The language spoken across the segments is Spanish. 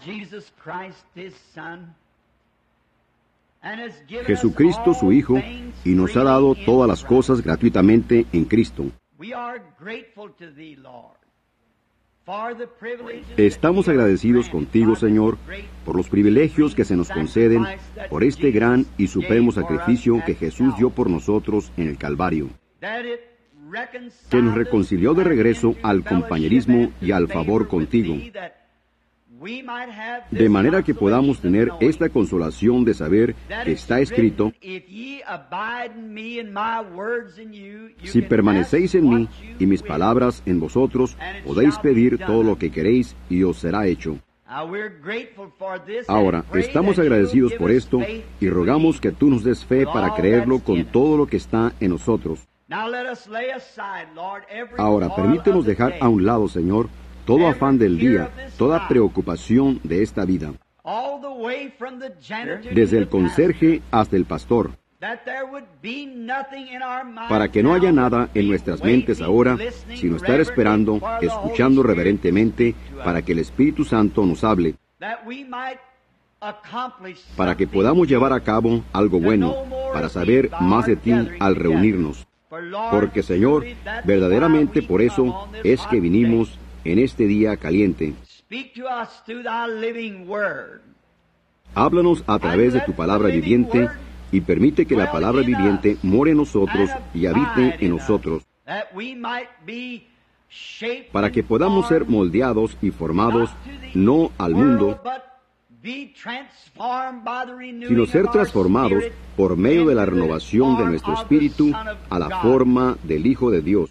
Jesucristo su Hijo, y nos ha dado todas las cosas gratuitamente en Cristo. Estamos agradecidos contigo, Señor, por los privilegios que se nos conceden, por este gran y supremo sacrificio que Jesús dio por nosotros en el Calvario, que nos reconcilió de regreso al compañerismo y al favor contigo, de manera que podamos tener esta consolación de saber que está escrito: si permanecéis en mí y mis palabras en vosotros, podéis pedir todo lo que queréis y os será hecho. Ahora, estamos agradecidos por esto y rogamos que tú nos des fe para creerlo con todo lo que está en nosotros. Ahora, permítenos dejar a un lado, Señor, todo afán del día, toda preocupación de esta vida, desde el conserje hasta el pastor, para que no haya nada en nuestras mentes ahora, sino estar esperando, escuchando reverentemente, para que el Espíritu Santo nos hable, para que podamos llevar a cabo algo bueno, para saber más de ti al reunirnos. Porque, Señor, verdaderamente por eso es que vinimos en este día caliente. Háblanos a través de tu palabra viviente y permite que la palabra viviente more en nosotros y habite en nosotros, para que podamos ser moldeados y formados no al mundo, sino ser transformados por medio de la renovación de nuestro espíritu a la forma del Hijo de Dios.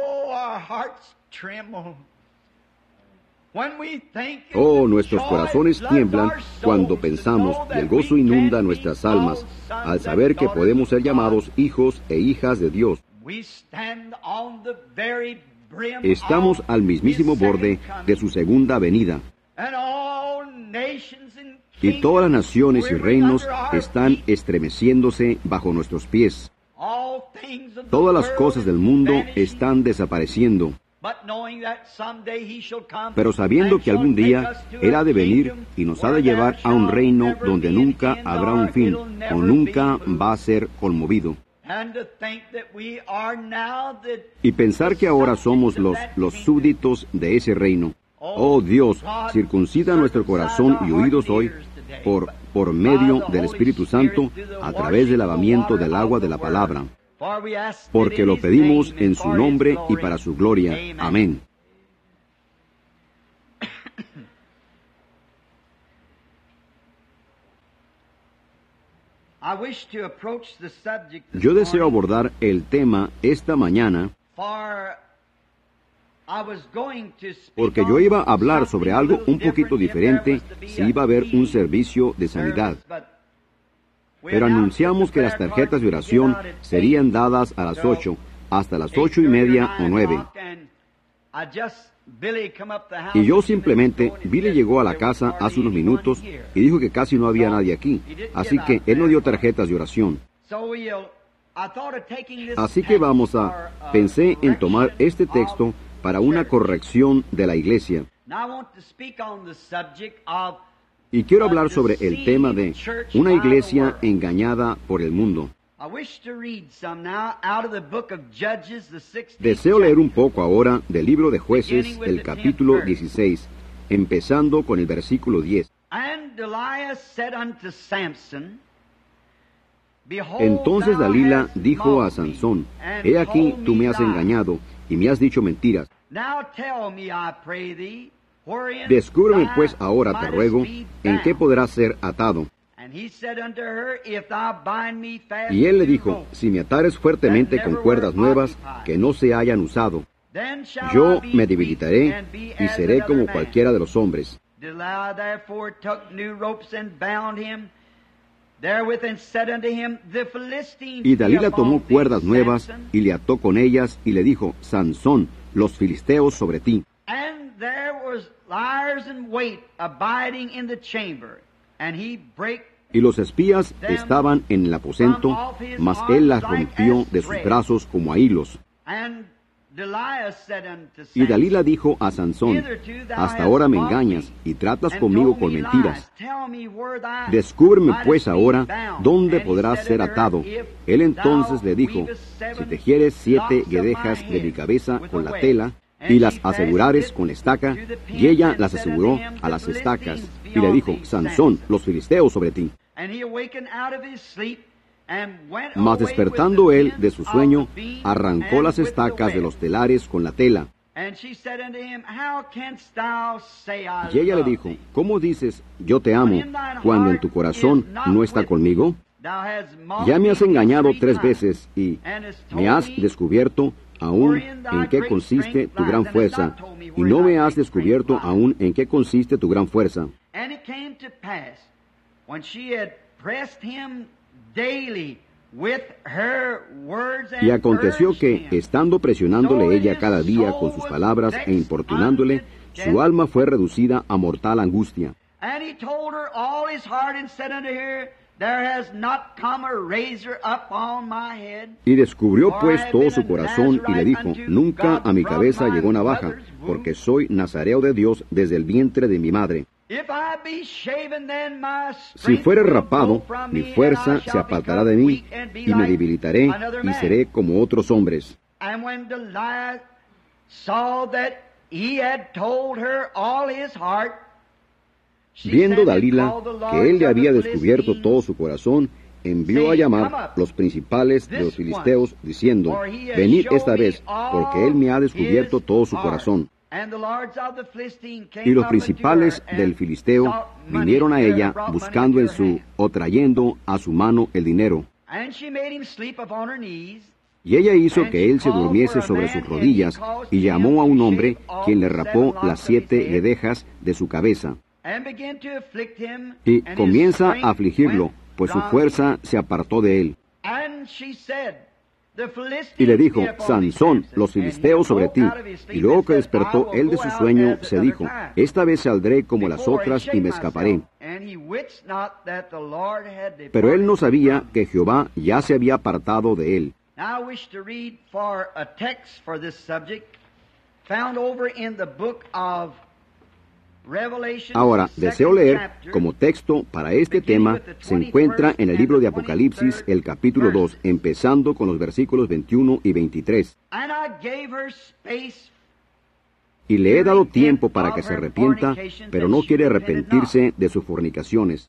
Oh, nuestros corazones tiemblan cuando pensamos, y el gozo inunda nuestras almas al saber que podemos ser llamados hijos e hijas de Dios. Estamos al mismísimo borde de su segunda venida, y todas las naciones y reinos están estremeciéndose bajo nuestros pies. Todas las cosas del mundo están desapareciendo. Pero sabiendo que algún día Él ha de venir y nos ha de llevar a un reino donde nunca habrá un fin, o nunca va a ser conmovido. Y pensar que ahora somos los súbditos de ese reino. Oh Dios, circuncida nuestro corazón y oídos hoy por medio del Espíritu Santo, a través del lavamiento del agua de la palabra. Porque lo pedimos en su nombre y para su gloria. Amén. Yo deseo abordar el tema esta mañana porque yo iba a hablar sobre algo un poquito diferente si iba a haber un servicio de sanidad. Pero anunciamos que las tarjetas de oración serían dadas a las 8, hasta las 8:30 o 9. Y yo simplemente, Billy llegó a la casa hace unos minutos y dijo que casi no había nadie aquí, así que él no dio tarjetas de oración. Así que pensé en tomar este texto para una corrección de la iglesia. Y quiero hablar sobre el tema de una iglesia engañada por el mundo. Deseo leer un poco ahora del libro de Jueces, el capítulo 16, empezando con el versículo 10. Entonces Dalila dijo a Sansón: He aquí, tú me has engañado y me has dicho mentiras. Descúbreme pues ahora, te ruego, en qué podrás ser atado. Y él le dijo: Si me atares fuertemente con cuerdas nuevas que no se hayan usado, yo me debilitaré y seré como cualquiera de los hombres. Y Dalila tomó cuerdas nuevas y le ató con ellas y le dijo: Sansón, los filisteos sobre ti. Y los espías estaban en el aposento, mas él las rompió de sus brazos como a hilos. Y Dalila dijo a Sansón: hasta ahora me engañas y tratas conmigo con mentiras. Descúbreme pues ahora dónde podrás ser atado. Él entonces le dijo: si tejieres 7 guedejas de mi cabeza con la tela, y las asegurares con estaca. Y ella las aseguró a las estacas. Y le dijo: Sansón, los filisteos sobre ti. Mas despertando él de su sueño, arrancó las estacas de los telares con la tela. Y ella le dijo: ¿cómo dices, yo te amo, cuando en tu corazón no está conmigo? Ya me has engañado 3 veces, y me has descubierto aún en qué consiste tu gran fuerza, y no me has descubierto aún en qué consiste tu gran fuerza. Y aconteció que, estando presionándole ella cada día con sus palabras e importunándole, su alma fue reducida a mortal angustia. Y descubrió pues todo su corazón y le dijo: nunca a mi cabeza llegó navaja, porque soy nazareo de Dios desde el vientre de mi madre. Si fuere rapado, mi fuerza se apartará de mí, y me debilitaré, y seré como otros hombres. Viendo Dalila que él le había descubierto todo su corazón, envió a llamar los principales de los filisteos, diciendo: venid esta vez, porque él me ha descubierto todo su corazón. Y los principales del filisteo vinieron a ella buscando o trayendo a su mano el dinero. Y ella hizo que él se durmiese sobre sus rodillas, y llamó a un hombre, quien le rapó las 7 guedejas de su cabeza. Y comienza a afligirlo, pues su fuerza se apartó de él. Y le dijo: Sansón, los filisteos sobre ti. Y luego que despertó él de su sueño, se dijo: esta vez saldré como las otras y me escaparé. Pero él no sabía que Jehová ya se había apartado de él. Ahora, deseo leer como texto para este tema, se encuentra en el libro de Apocalipsis, el capítulo 2, empezando con los versículos 21 y 23. Y le he dado tiempo para que se arrepienta, pero no quiere arrepentirse de sus fornicaciones.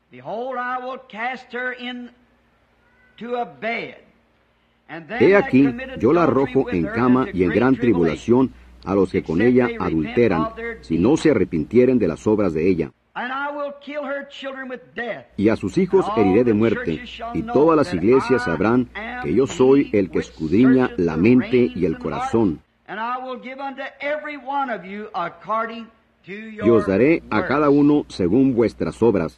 He aquí, yo la arrojo en cama y en gran tribulación a los que con ella adulteran, si no se arrepintieren de las obras de ella. Y a sus hijos heriré de muerte, y todas las iglesias sabrán que yo soy el que escudriña la mente y el corazón. Y os daré a cada uno según vuestras obras.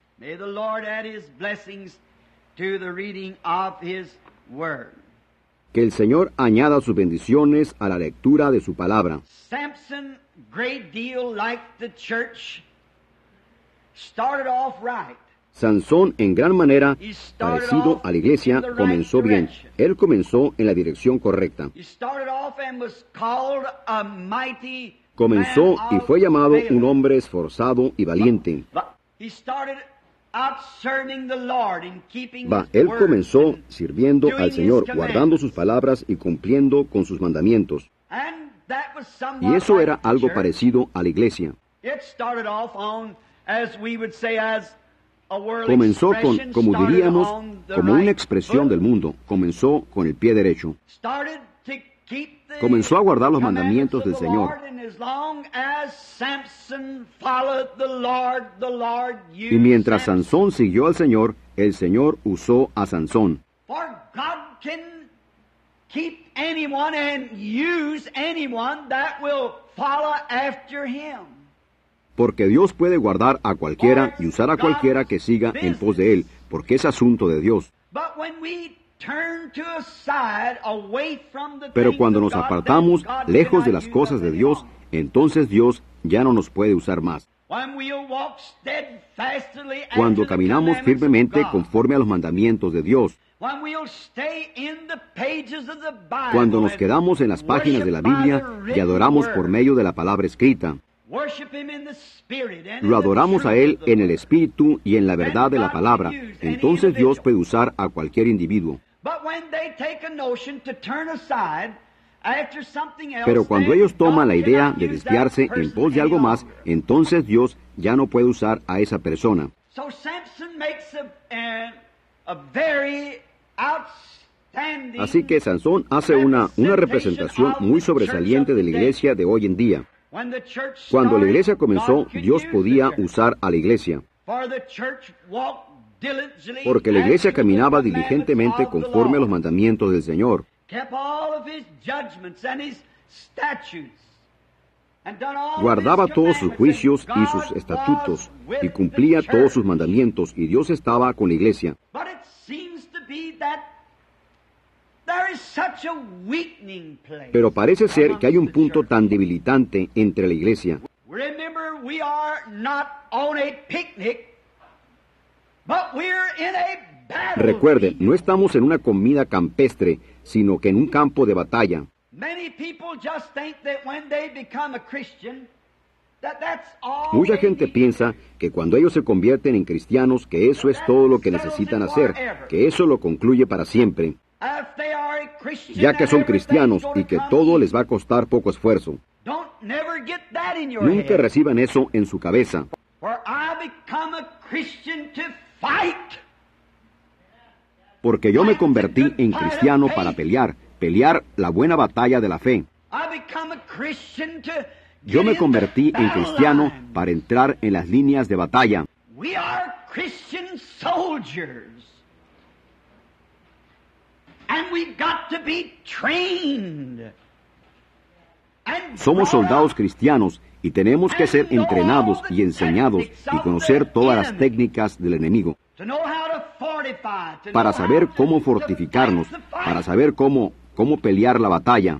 Que el Señor añada sus bendiciones a la lectura de su palabra. Samson, great deal like the church, started off right. Sansón, en gran manera parecido a la iglesia, comenzó bien. Él comenzó en la dirección correcta. Comenzó y fue llamado un hombre esforzado y valiente. Él comenzó sirviendo al Señor, guardando sus palabras y cumpliendo con sus mandamientos. Y eso era algo parecido a la iglesia. Comenzó con, como diríamos, como una expresión del mundo. Comenzó con el pie derecho. Comenzó a guardar los mandamientos del Señor. Y mientras Sansón siguió al Señor, el Señor usó a Sansón. Porque Dios puede guardar a cualquiera y usar a cualquiera que siga en pos de Él, porque es asunto de Dios. Pero cuando nos apartamos lejos de las cosas de Dios, entonces Dios ya no nos puede usar más. Cuando caminamos firmemente conforme a los mandamientos de Dios, cuando nos quedamos en las páginas de la Biblia y adoramos por medio de la palabra escrita, lo adoramos a Él en el Espíritu y en la verdad de la palabra, entonces Dios puede usar a cualquier individuo. Pero cuando ellos toman la idea de desviarse en pos de algo más, entonces Dios ya no puede usar a esa persona. Así que Sansón hace una representación muy sobresaliente de la iglesia de hoy en día. Cuando la iglesia comenzó, Dios podía usar a la iglesia, porque la iglesia caminaba diligentemente conforme a los mandamientos del Señor. Guardaba todos sus juicios y sus estatutos y cumplía todos sus mandamientos, y Dios estaba con la iglesia. Pero parece ser que hay un punto tan debilitante entre la iglesia. Recuerden, no estamos en una comida campestre, sino que en un campo de batalla. Mucha gente piensa que cuando ellos se convierten en cristianos, que eso es todo lo que necesitan hacer, que eso lo concluye para siempre, ya que son cristianos y que todo les va a costar poco esfuerzo. Nunca reciban eso en su cabeza. Porque yo me convertí en cristiano para pelear la buena batalla de la fe. Yo me convertí en cristiano para entrar en las líneas de batalla. Somos soldados cristianos y tenemos que ser entrenados y enseñados y conocer todas las técnicas del enemigo, para saber cómo fortificarnos, para saber cómo pelear la batalla.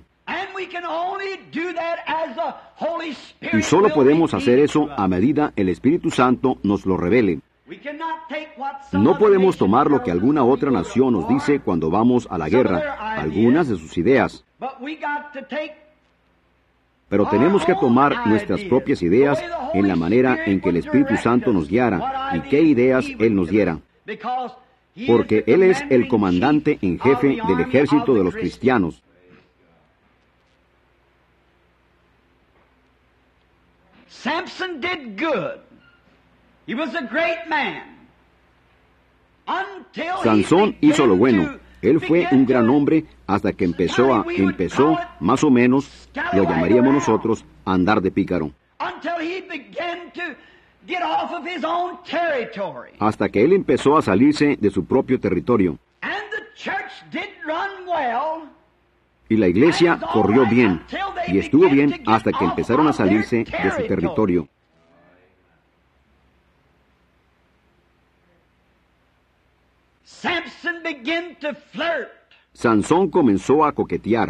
Y solo podemos hacer eso a medida el Espíritu Santo nos lo revele. No podemos tomar lo que alguna otra nación nos dice cuando vamos a la guerra, algunas de sus ideas. Pero tenemos que tomar nuestras propias ideas en la manera en que el Espíritu Santo nos guiara y qué ideas Él nos diera. Porque Él es el comandante en jefe del ejército de los cristianos. Samson did good. He was a great man. Sansón hizo lo bueno. Él fue un gran hombre hasta que empezó, más o menos, lo llamaríamos nosotros, a andar de pícaro. Hasta que él empezó a salirse de su propio territorio. Y la iglesia corrió bien, y estuvo bien hasta que empezaron a salirse de su territorio. Sansón comenzó a coquetear.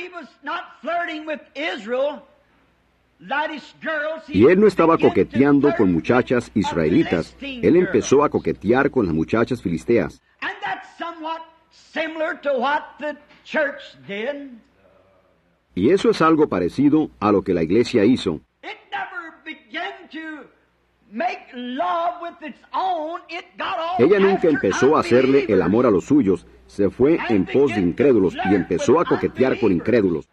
Y él no estaba coqueteando con muchachas israelitas. Él empezó a coquetear con las muchachas filisteas. Y eso es algo parecido a lo que la iglesia hizo. Ella nunca empezó a hacerle el amor a los suyos, se fue en pos de incrédulos y empezó a coquetear con incrédulos.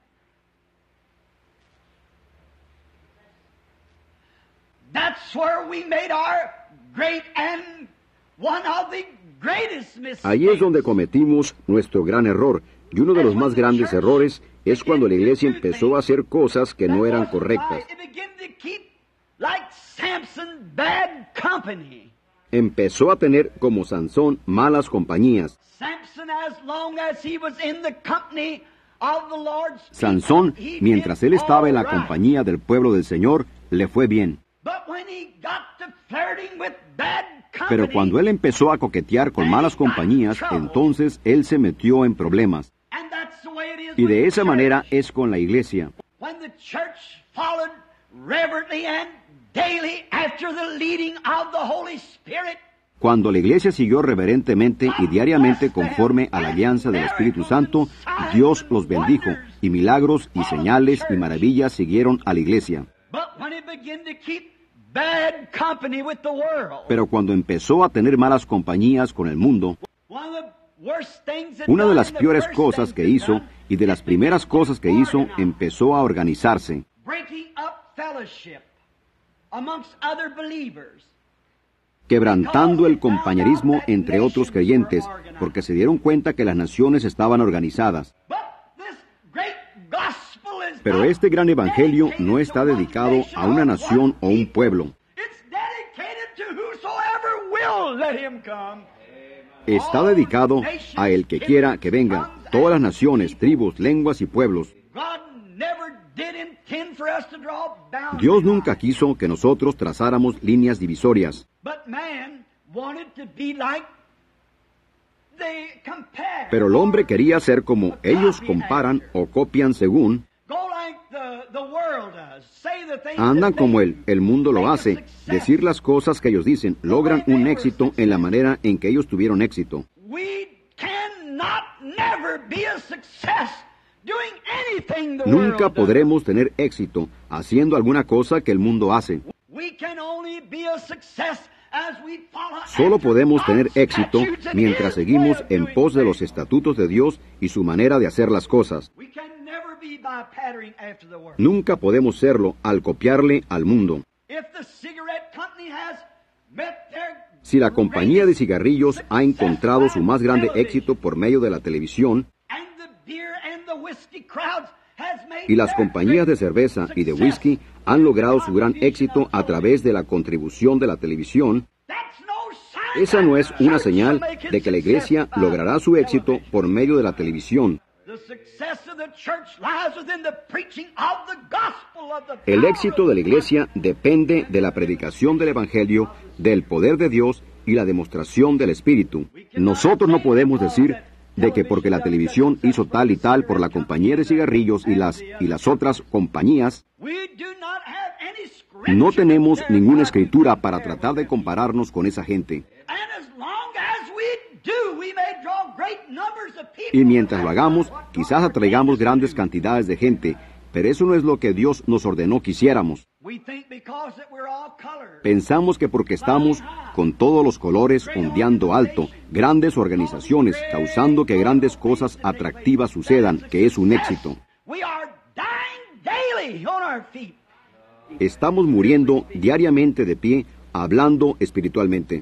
Ahí es donde cometimos nuestro gran error, y uno de los más grandes errores es cuando la iglesia empezó a hacer cosas que no eran correctas. Empezó a tener, como Sansón, malas compañías. Sansón, mientras él estaba en la compañía del pueblo del Señor, le fue bien. Pero cuando él empezó a coquetear con malas compañías, entonces él se metió en problemas. Y de esa manera es con la iglesia. daily after the leading of the Holy Spirit. Cuando la iglesia siguió reverentemente y diariamente conforme a la alianza del Espíritu Santo, Dios los bendijo, y milagros y señales y maravillas siguieron a la iglesia. Pero cuando empezó a tener malas compañías con el mundo, una de las peores cosas que hizo, y de las primeras cosas que hizo, empezó a organizarse. Quebrantando el compañerismo entre otros creyentes, porque se dieron cuenta que las naciones estaban organizadas. Pero este gran evangelio no está dedicado a una nación o un pueblo. Está dedicado a el que quiera que venga, todas las naciones, tribus, lenguas y pueblos. Dios nunca quiso que nosotros trazáramos líneas divisorias. Pero el hombre quería ser como ellos comparan o copian según. Andan como el mundo lo hace, decir las cosas que ellos dicen, logran un éxito en la manera en que ellos tuvieron éxito. Nunca podremos tener éxito haciendo alguna cosa que el mundo hace. Solo podemos tener éxito mientras seguimos en pos de los estatutos de Dios y su manera de hacer las cosas. Nunca podemos serlo al copiarle al mundo. Si la compañía de cigarrillos ha encontrado su más grande éxito por medio de la televisión, y las compañías de cerveza y de whisky han logrado su gran éxito a través de la contribución de la televisión, esa no es una señal de que la iglesia logrará su éxito por medio de la televisión. El éxito de la iglesia depende de la predicación del Evangelio, del poder de Dios y la demostración del Espíritu. Nosotros no podemos decir de que porque la televisión hizo tal y tal por la compañía de cigarrillos y las otras compañías, no tenemos ninguna escritura para tratar de compararnos con esa gente. Y mientras lo hagamos, quizás atraigamos grandes cantidades de gente, pero eso no es lo que Dios nos ordenó que hiciéramos. Pensamos que porque estamos con todos los colores ondeando alto, grandes organizaciones, causando que grandes cosas atractivas sucedan, que es un éxito. Estamos muriendo diariamente de pie, hablando espiritualmente.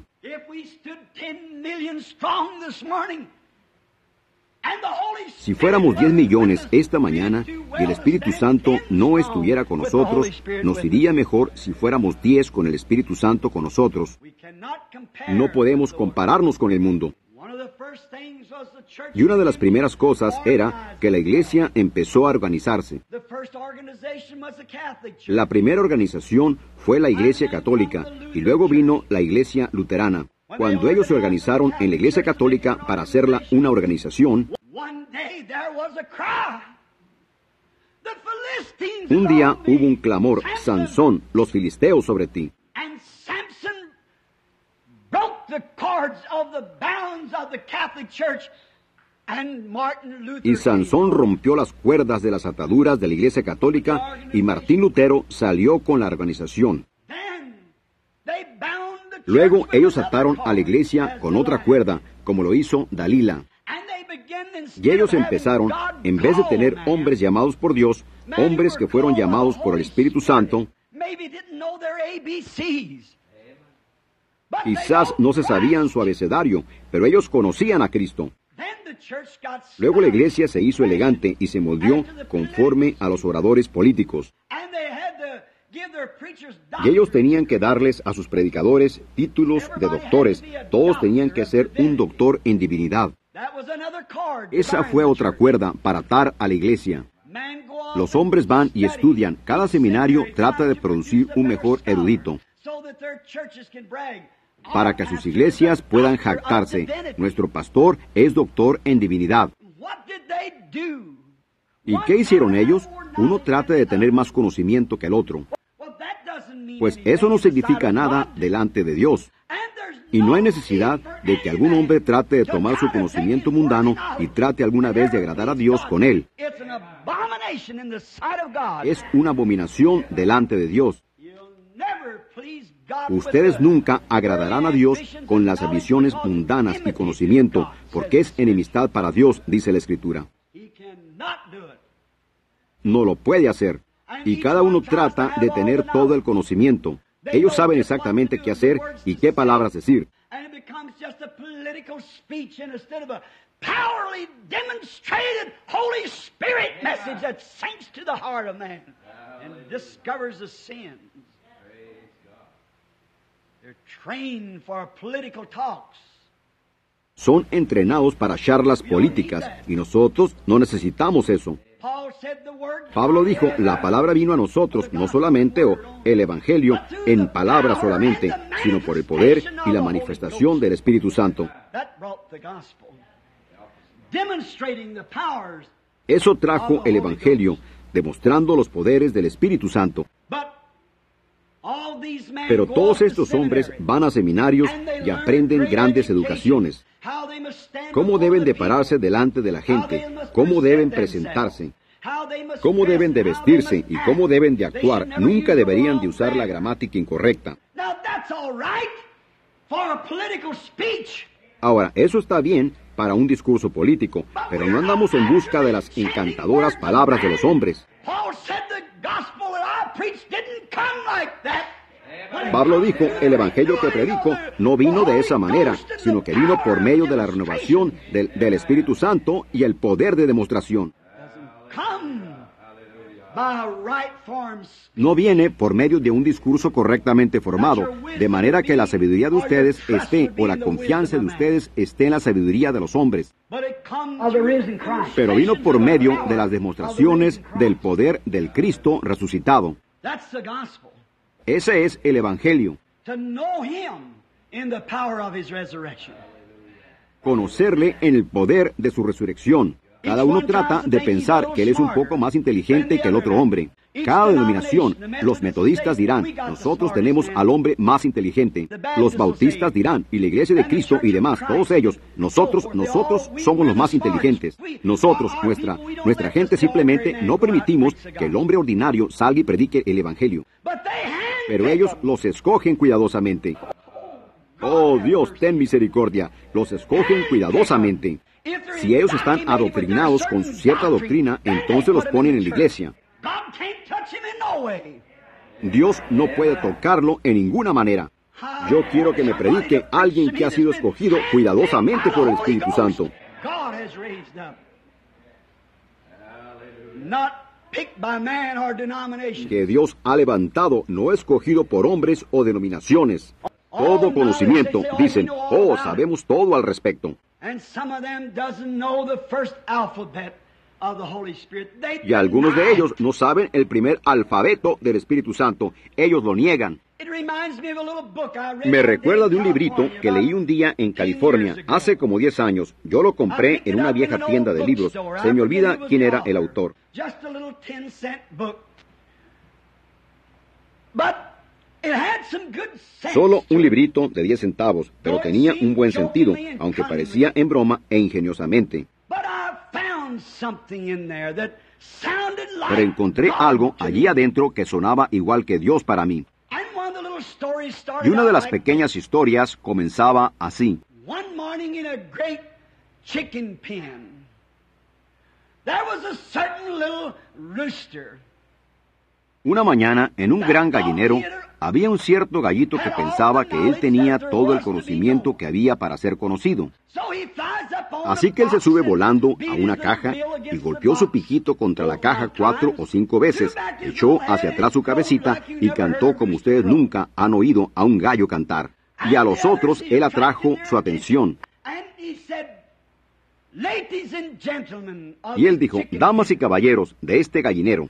Si fuéramos 10 millones esta mañana y el Espíritu Santo no estuviera con nosotros, nos iría mejor si fuéramos 10 con el Espíritu Santo con nosotros. No podemos compararnos con el mundo. Y una de las primeras cosas era que la iglesia empezó a organizarse. La primera organización fue la iglesia católica y luego vino la iglesia luterana. Cuando ellos se organizaron en la iglesia católica para hacerla una organización, un día hubo un clamor: Sansón, los filisteos sobre ti. Y Sansón rompió las cuerdas de las ataduras de la iglesia católica y Martín Lutero salió con la organización. Luego ellos ataron a la iglesia con otra cuerda, como lo hizo Dalila. Y ellos empezaron, en vez de tener hombres llamados por Dios, hombres que fueron llamados por el Espíritu Santo, quizás no se sabían su abecedario, pero ellos conocían a Cristo. Luego la iglesia se hizo elegante y se moldeó conforme a los oradores políticos. Y ellos tenían que darles a sus predicadores títulos de doctores. Todos tenían que ser un doctor en divinidad. Esa fue otra cuerda para atar a la iglesia. Los hombres van y estudian. Cada seminario trata de producir un mejor erudito para que sus iglesias puedan jactarse. Nuestro pastor es doctor en divinidad. ¿Y qué hicieron ellos? Uno trata de tener más conocimiento que el otro. pues eso no significa nada delante de Dios. Y no hay necesidad de que algún hombre trate de tomar su conocimiento mundano y trate alguna vez de agradar a Dios con él. Es una abominación delante de Dios. Ustedes nunca agradarán a Dios con las ambiciones mundanas y conocimiento, porque es enemistad para Dios, dice la Escritura. No lo puede hacer. Y cada uno trata de tener todo el conocimiento. Ellos saben exactamente qué hacer y qué palabras decir. Son entrenados para charlas políticas y nosotros no necesitamos eso. Pablo dijo, la palabra vino a nosotros no solamente, o el Evangelio, en palabra solamente, sino por el poder y la manifestación del Espíritu Santo. Eso trajo el Evangelio, demostrando los poderes del Espíritu Santo. Pero todos estos hombres van a seminarios y aprenden grandes educaciones. ¿Cómo deben de pararse delante de la gente? ¿Cómo deben presentarse? ¿Cómo deben de vestirse? ¿Y cómo deben de actuar? Nunca deberían de usar la gramática incorrecta. Ahora, eso está bien para un discurso político, pero no andamos en busca de las encantadoras palabras de los hombres. Pablo dijo, el Evangelio que predico no vino de esa manera, sino que vino por medio de la renovación del Espíritu Santo y el poder de demostración. No viene por medio de un discurso correctamente formado, de manera que la sabiduría de ustedes esté, o la confianza de ustedes esté en la sabiduría de los hombres. Pero vino por medio de las demostraciones del poder del Cristo resucitado. Ese es el Evangelio. Conocerle en el poder de su resurrección. Cada uno trata de pensar que él es un poco más inteligente que el otro hombre. Cada denominación, los metodistas dirán, nosotros tenemos al hombre más inteligente. Los bautistas dirán, y la Iglesia de Cristo y demás, todos ellos, nosotros somos los más inteligentes. Nosotros, nuestra gente simplemente no permitimos que el hombre ordinario salga y predique el Evangelio. Pero ellos los escogen cuidadosamente. Oh Dios, ten misericordia, los escogen cuidadosamente. Si ellos están adoctrinados con su cierta doctrina, entonces los ponen en la iglesia. Dios no puede tocarlo en ninguna manera. Yo quiero que me predique alguien que ha sido escogido cuidadosamente por el Espíritu Santo. Que Dios ha levantado, no escogido por hombres o denominaciones. Todo conocimiento, dicen, oh, sabemos todo al respecto. Y algunos de ellos no saben el primer alfabeto del Espíritu Santo. Ellos lo niegan. Me recuerda de un librito que leí un día en California, hace como 10 años. Yo lo compré en una vieja tienda de libros. Se me olvida quién era el autor. Solo un librito de 10 centavos, pero tenía un buen sentido, aunque parecía en broma e ingeniosamente. Pero encontré algo allí adentro que sonaba igual que Dios para mí. Y una de las pequeñas historias comenzaba así. Una mañana, en un gran gallinero, había un cierto gallito que pensaba que él tenía todo el conocimiento que había para ser conocido. Así que él se sube volando a una caja y golpeó su piquito contra la caja 4 o 5 veces, echó hacia atrás su cabecita y cantó como ustedes nunca han oído a un gallo cantar. Y a los otros él atrajo su atención. Y él dijo, damas y caballeros de este gallinero,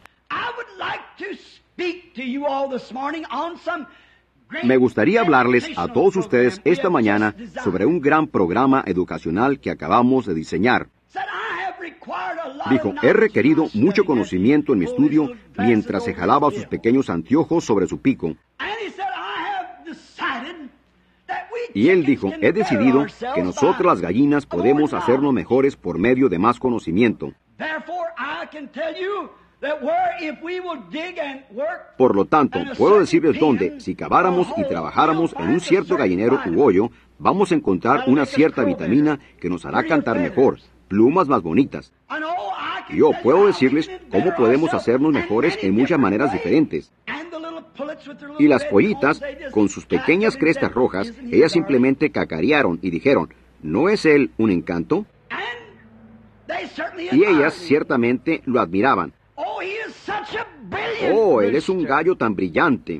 me gustaría hablarles a todos ustedes esta mañana sobre un gran programa educacional que acabamos de diseñar. Dijo, he requerido mucho conocimiento en mi estudio mientras se jalaba sus pequeños anteojos sobre su pico. Y él dijo, he decidido que nosotras las gallinas podemos hacernos mejores por medio de más conocimiento. Por lo tanto, puedo decirles dónde, si caváramos y trabajáramos en un cierto gallinero u hoyo, vamos a encontrar una cierta vitamina que nos hará cantar mejor, plumas más bonitas. Y yo puedo decirles cómo podemos hacernos mejores en muchas maneras diferentes. Y las pollitas, con sus pequeñas crestas rojas, ellas simplemente cacarearon y dijeron, ¿no es él un encanto? Y ellas ciertamente lo admiraban. Oh, él es un gallo tan brillante.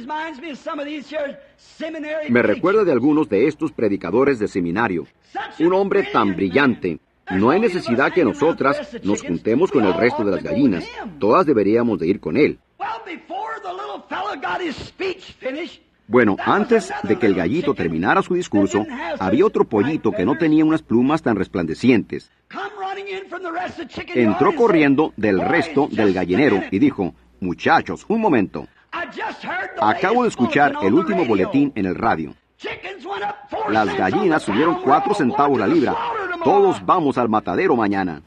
Me recuerda de algunos de estos predicadores de seminario. Un hombre tan brillante. No hay necesidad que nosotras nos juntemos con el resto de las gallinas. Todas deberíamos de ir con él. Bueno, antes de que el gallito terminara su discurso, había otro pollito que no tenía unas plumas tan resplandecientes. Entró corriendo del resto del gallinero y dijo, muchachos, un momento. Acabo de escuchar el último boletín en el radio. Las gallinas subieron 4 centavos la libra. Todos vamos al matadero mañana.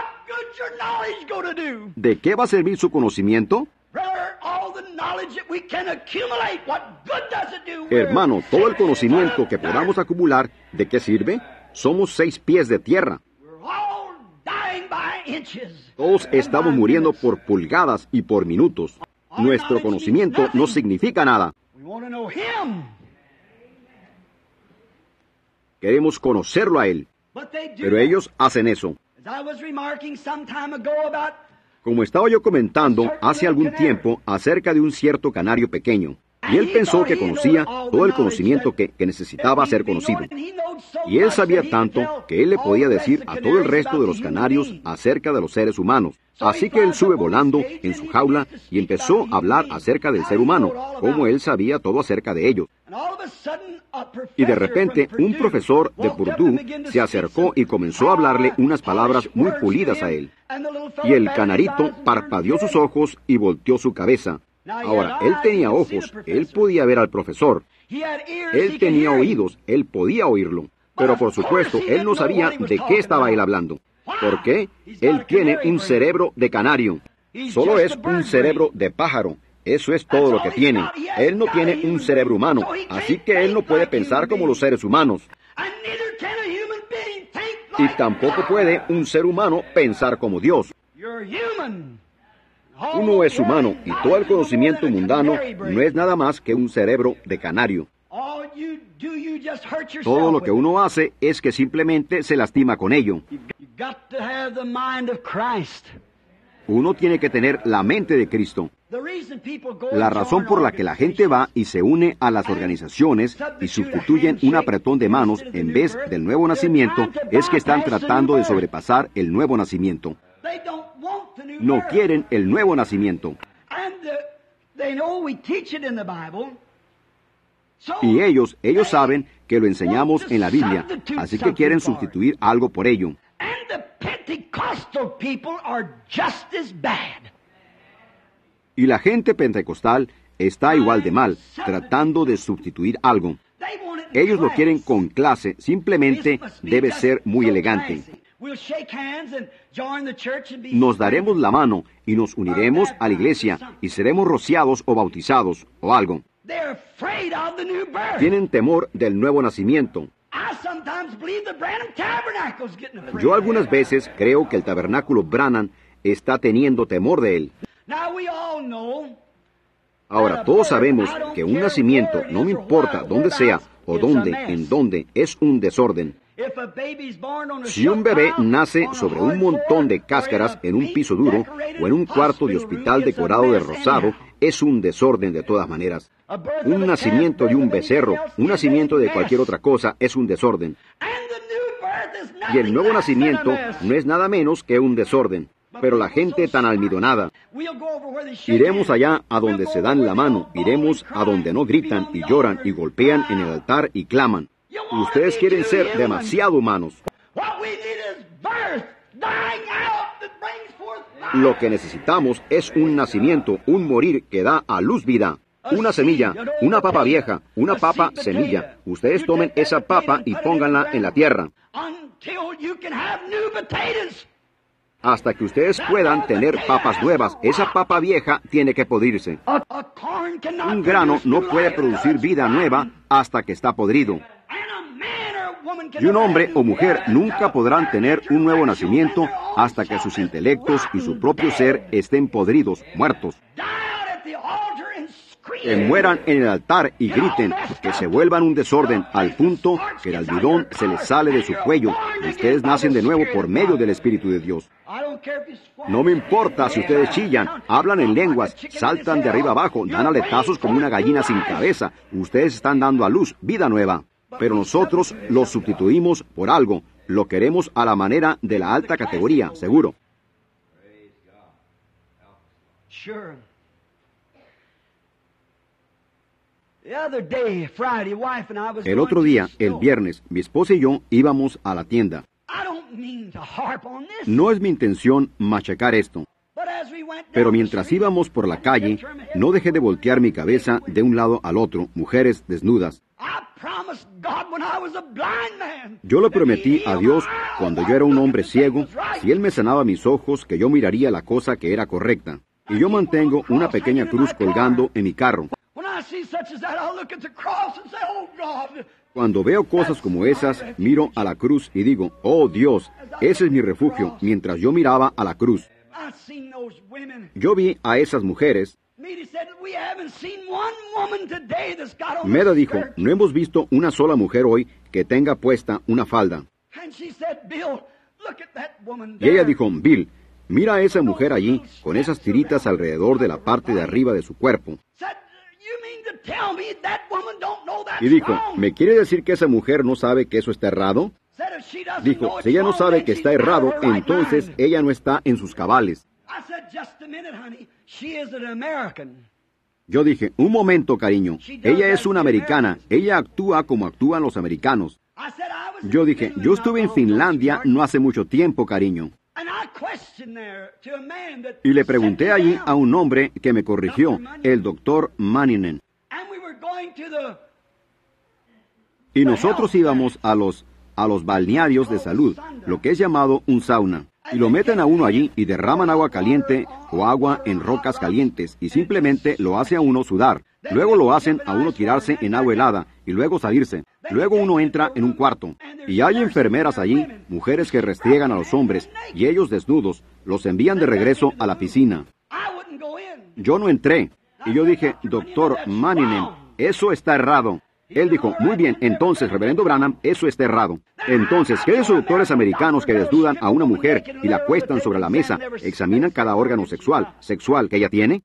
¿De qué va a servir su conocimiento? Hermano, todo el conocimiento que podamos acumular, ¿de qué sirve? Somos 6 pies de tierra. Todos estamos muriendo por pulgadas y por minutos. Nuestro conocimiento no significa nada. Queremos conocerlo a él. Pero ellos hacen eso. Como estaba yo comentando hace algún tiempo acerca de un cierto canario pequeño, y él pensó que conocía todo el conocimiento que necesitaba ser conocido. Y él sabía tanto que él le podía decir a todo el resto de los canarios acerca de los seres humanos. Así que él sube volando en su jaula y empezó a hablar acerca del ser humano, como él sabía todo acerca de ellos. Y de repente, un profesor de Purdue se acercó y comenzó a hablarle unas palabras muy pulidas a él. Y el canarito parpadeó sus ojos y volteó su cabeza. Ahora, él tenía ojos, él podía ver al profesor. Él tenía oídos, él podía oírlo. Pero por supuesto, él no sabía de qué estaba él hablando. ¿Por qué? Él tiene un cerebro de canario. Solo es un cerebro de pájaro. Eso es todo lo que tiene. Él no tiene un cerebro humano, así que él no puede pensar como los seres humanos. Y tampoco puede un ser humano pensar como Dios. Uno es humano y todo el conocimiento mundano no es nada más que un cerebro de canario. Todo lo que uno hace es que simplemente se lastima con ello. Uno tiene que tener la mente de Cristo. La razón por la que la gente va y se une a las organizaciones y sustituyen un apretón de manos en vez del nuevo nacimiento es que están tratando de sobrepasar el nuevo nacimiento. No quieren el nuevo nacimiento. Y ellos saben que lo enseñamos en la Biblia, así que quieren sustituir algo por ello. Y la gente pentecostal está igual de mal, tratando de sustituir algo. Ellos lo quieren con clase, simplemente debe ser muy elegante. Nos daremos la mano y nos uniremos a la iglesia y seremos rociados o bautizados o algo. Tienen temor del nuevo nacimiento. Yo algunas veces creo que el tabernáculo Branham está teniendo temor de él. Ahora, todos sabemos que un nacimiento, no me importa dónde sea o dónde, en dónde, es un desorden. Si un bebé nace sobre un montón de cáscaras en un piso duro o en un cuarto de hospital decorado de rosado, es un desorden de todas maneras. Un nacimiento de un becerro, un nacimiento de cualquier otra cosa, es un desorden. Y el nuevo nacimiento no es nada menos que un desorden. Pero la gente tan almidonada. Iremos allá a donde se dan la mano, iremos a donde no gritan y lloran y golpean en el altar y claman. Ustedes quieren ser demasiado humanos. Lo que necesitamos es un nacimiento, un morir que da a luz vida. Una semilla, una papa vieja, una papa semilla. Ustedes tomen esa papa y pónganla en la tierra. Hasta que ustedes puedan tener papas nuevas. Esa papa vieja tiene que podrirse. Un grano no puede producir vida nueva hasta que está podrido. Y un hombre o mujer nunca podrán tener un nuevo nacimiento hasta que sus intelectos y su propio ser estén podridos, muertos. Que mueran en el altar y griten, que se vuelvan un desorden al punto que el almidón se les sale de su cuello y ustedes nacen de nuevo por medio del Espíritu de Dios. No me importa si ustedes chillan, hablan en lenguas, saltan de arriba abajo, dan aletazos como una gallina sin cabeza. Ustedes están dando a luz vida nueva. Pero nosotros los sustituimos por algo. Lo queremos a la manera de la alta categoría, seguro. El otro día, el viernes, mi esposa y yo íbamos a la tienda. No es mi intención machacar esto. Pero mientras íbamos por la calle, no dejé de voltear mi cabeza de un lado al otro, mujeres desnudas. Yo le prometí a Dios, cuando yo era un hombre ciego, si Él me sanaba mis ojos, que yo miraría la cosa que era correcta. Y yo mantengo una pequeña cruz colgando en mi carro. Cuando veo cosas como esas, miro a la cruz y digo, oh Dios, ese es mi refugio, mientras yo miraba a la cruz. Yo vi a esas mujeres. Meda dijo, no hemos visto una sola mujer hoy que tenga puesta una falda. Y ella dijo, Bill, mira a esa mujer allí, con esas tiritas alrededor de la parte de arriba de su cuerpo. Y dijo, ¿me quiere decir que esa mujer no sabe que eso está errado? Dijo, si ella no sabe que está errado, entonces ella no está en sus cabales. Yo dije, un momento, cariño, ella es una americana, ella actúa como actúan los americanos. Yo dije, yo estuve en Finlandia no hace mucho tiempo, cariño. Y le pregunté allí a un hombre que me corrigió, el doctor Manninen. Y nosotros íbamos a los balnearios de salud, lo que es llamado un sauna. Y lo meten a uno allí y derraman agua caliente o agua en rocas calientes y simplemente lo hace a uno sudar. Luego lo hacen a uno tirarse en agua helada y luego salirse. Luego uno entra en un cuarto y hay enfermeras allí, mujeres que restriegan a los hombres y ellos desnudos los envían de regreso a la piscina. Yo no entré y yo dije, doctor Manninen, eso está errado. Él dijo, muy bien, entonces, reverendo Branham, eso está errado. Entonces, ¿qué de esos doctores americanos que desnudan a una mujer y la acuestan sobre la mesa, examinan cada órgano sexual que ella tiene?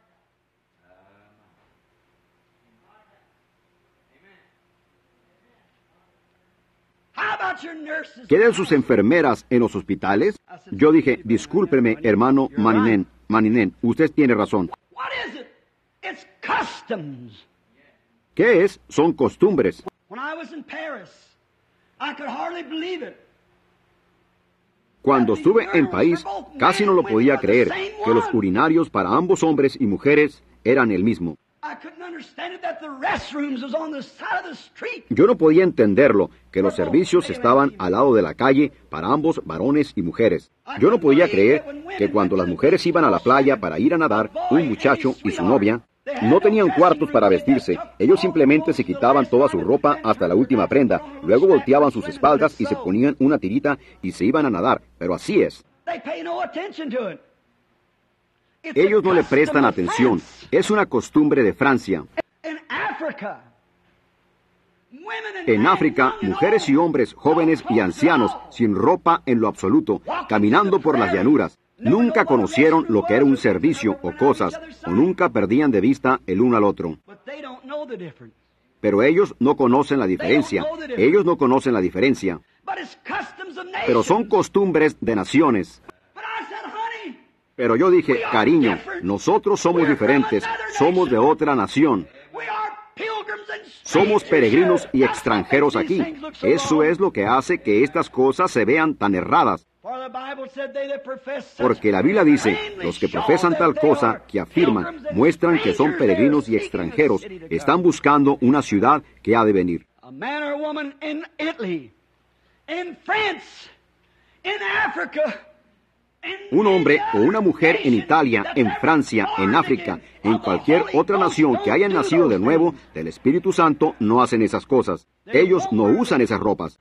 ¿Qué de sus enfermeras en los hospitales? Yo dije, discúlpeme, hermano Manninen, usted tiene razón. ¿Qué es? Son costumbres. Cuando estuve en París, casi no lo podía creer, que los urinarios para ambos hombres y mujeres eran el mismo. Yo no podía entenderlo, que los servicios estaban al lado de la calle para ambos varones y mujeres. Yo no podía creer que cuando las mujeres iban a la playa para ir a nadar, un muchacho y su novia no tenían cuartos para vestirse. Ellos simplemente se quitaban toda su ropa hasta la última prenda, luego volteaban sus espaldas y se ponían una tirita y se iban a nadar. Pero así es. Ellos no le prestan atención. Es una costumbre de Francia. En África, mujeres y hombres, jóvenes y ancianos, sin ropa en lo absoluto, caminando por las llanuras, nunca conocieron lo que era un servicio o cosas, o nunca perdían de vista el uno al otro. Pero ellos no conocen la diferencia. Ellos no conocen la diferencia. Pero son costumbres de naciones. Pero yo dije, cariño, nosotros somos diferentes, somos de otra nación. Somos peregrinos y extranjeros aquí. Eso es lo que hace que estas cosas se vean tan erradas. Porque la Biblia dice, los que profesan tal cosa, que afirman, muestran que son peregrinos y extranjeros, están buscando una ciudad que ha de venir. Un hombre o una mujer en Italia, en Francia, en África, en cualquier otra nación que hayan nacido de nuevo del Espíritu Santo, no hacen esas cosas. Ellos no usan esas ropas.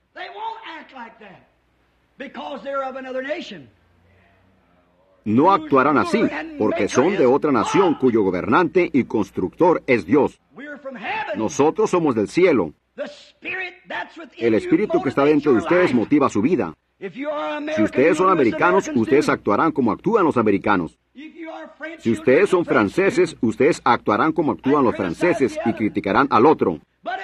No actuarán así, porque son de otra nación cuyo gobernante y constructor es Dios. Nosotros somos del cielo. El Espíritu que está dentro de ustedes motiva su vida. Si ustedes son americanos, ustedes actuarán como actúan los americanos. Si ustedes son franceses, ustedes actuarán como actúan los franceses y criticarán al otro.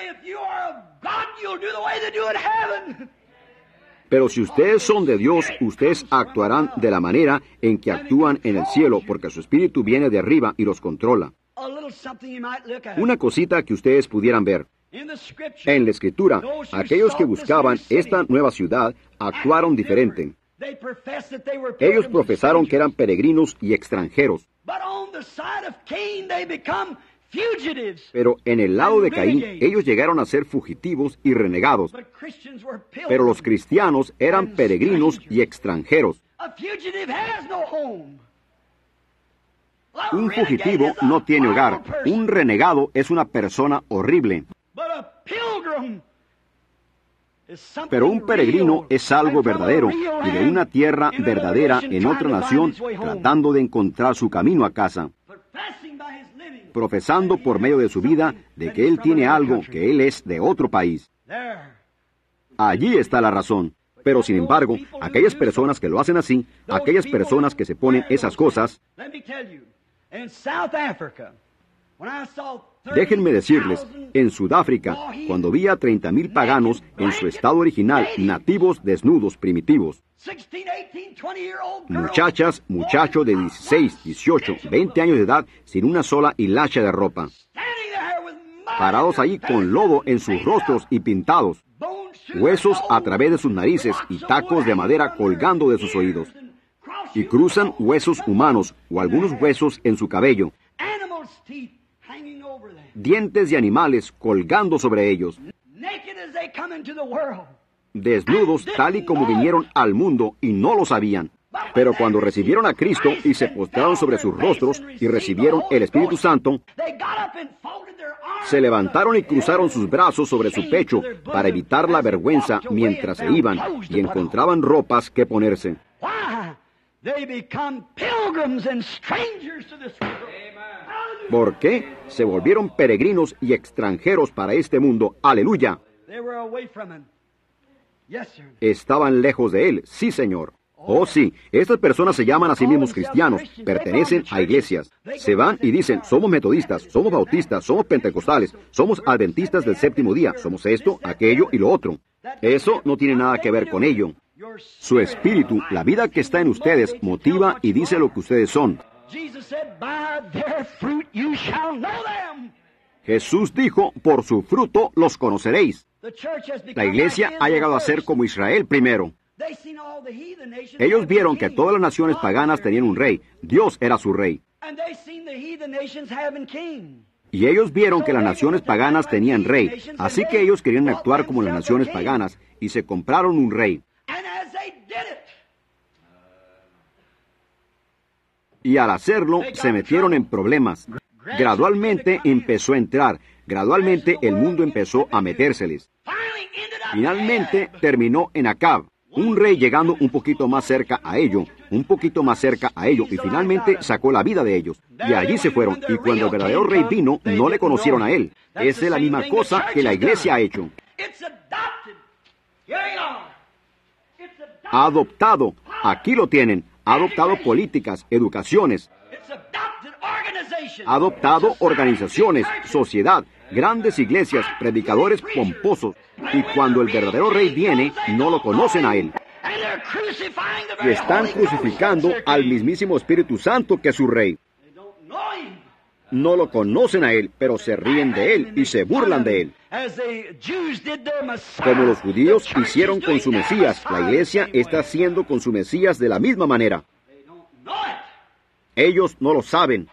Pero si ustedes son de Dios, ustedes actuarán de la manera en que actúan en el cielo, porque su Espíritu viene de arriba y los controla. Una cosita que ustedes pudieran ver. En la Escritura, aquellos que buscaban esta nueva ciudad actuaron diferente. Ellos profesaron que eran peregrinos y extranjeros. Pero en el lado de Caín, ellos llegaron a ser fugitivos y renegados. Pero los cristianos eran peregrinos y extranjeros. Un fugitivo no tiene hogar. Un renegado es una persona horrible. Pero un peregrino es algo verdadero y de una tierra verdadera en otra nación, tratando de encontrar su camino a casa, profesando por medio de su vida de que él tiene algo, que él es de otro país. Allí está la razón. Pero sin embargo, aquellas personas que lo hacen así, aquellas personas que se ponen esas cosas, déjenme decirles, en Sudáfrica, cuando vi a 30,000 paganos en su estado original, nativos, desnudos, primitivos, muchachas, muchachos de 16, 18, 20 años de edad, sin una sola hilacha de ropa, parados allí con lodo en sus rostros y pintados, huesos a través de sus narices y tacos de madera colgando de sus oídos, y cruzan huesos humanos o algunos huesos en su cabello, dientes de animales colgando sobre ellos, desnudos tal y como vinieron al mundo y no lo sabían. Pero cuando recibieron a Cristo y se postraron sobre sus rostros y recibieron el Espíritu Santo, se levantaron y cruzaron sus brazos sobre su pecho para evitar la vergüenza mientras se iban y encontraban ropas que ponerse. ¿Por qué? Se volvieron peregrinos y extranjeros para este mundo. ¡Aleluya! Estaban lejos de él. Sí, Señor. Oh, sí. Estas personas se llaman a sí mismos cristianos. Pertenecen a iglesias. Se van y dicen, somos metodistas, somos bautistas, somos pentecostales, somos adventistas del séptimo día, somos esto, aquello y lo otro. Eso no tiene nada que ver con ello. Su espíritu, la vida que está en ustedes, motiva y dice lo que ustedes son. Jesús dijo, por su fruto los conoceréis. La iglesia ha llegado a ser como Israel primero. Ellos vieron que todas las naciones paganas tenían un rey. Dios era su rey. Y ellos vieron que las naciones paganas tenían rey. Así que ellos querían actuar como las naciones paganas y se compraron un rey. Y al hacerlo, se metieron en problemas. Gradualmente empezó a entrar. Gradualmente el mundo empezó a metérseles. Finalmente terminó en Acab, un rey llegando un poquito más cerca a ello, un poquito más cerca a ello, y finalmente sacó la vida de ellos. Y allí se fueron, y cuando el verdadero rey vino, no le conocieron a él. Esa es la misma cosa que la iglesia ha hecho. Ha adoptado, aquí lo tienen, ha adoptado políticas, educaciones, ha adoptado organizaciones, sociedad, grandes iglesias, predicadores pomposos, y cuando el verdadero rey viene, no lo conocen a él. Y están crucificando al mismísimo Espíritu Santo que es su rey. No lo conocen a Él, pero se ríen de Él y se burlan de Él. Como los judíos hicieron con su Mesías, la iglesia está haciendo con su Mesías de la misma manera. Ellos no lo saben.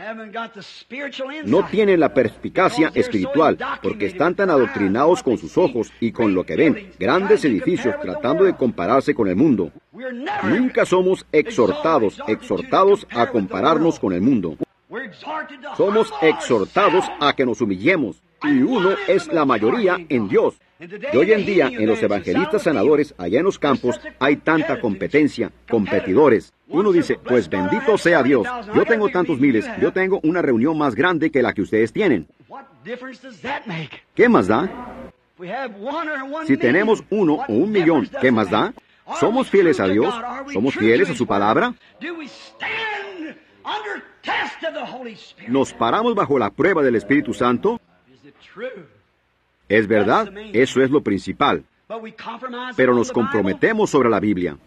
No tienen la perspicacia espiritual, porque están tan adoctrinados con sus ojos y con lo que ven, grandes edificios tratando de compararse con el mundo. Nunca somos exhortados a compararnos con el mundo. Somos exhortados a que nos humillemos, y uno es la mayoría en Dios. Y hoy en día, en los evangelistas sanadores, allá en los campos, hay tanta competencia, competidores. Uno dice, pues bendito sea Dios, yo tengo tantos miles, yo tengo una reunión más grande que la que ustedes tienen. ¿Qué más da? Si tenemos 1 o 1 millón, ¿qué más da? ¿Somos fieles a Dios? ¿Somos fieles a su palabra? ¿Nos paramos bajo la prueba del Espíritu Santo? ¿Es verdad? Eso es lo principal. Pero nos comprometemos sobre la Biblia.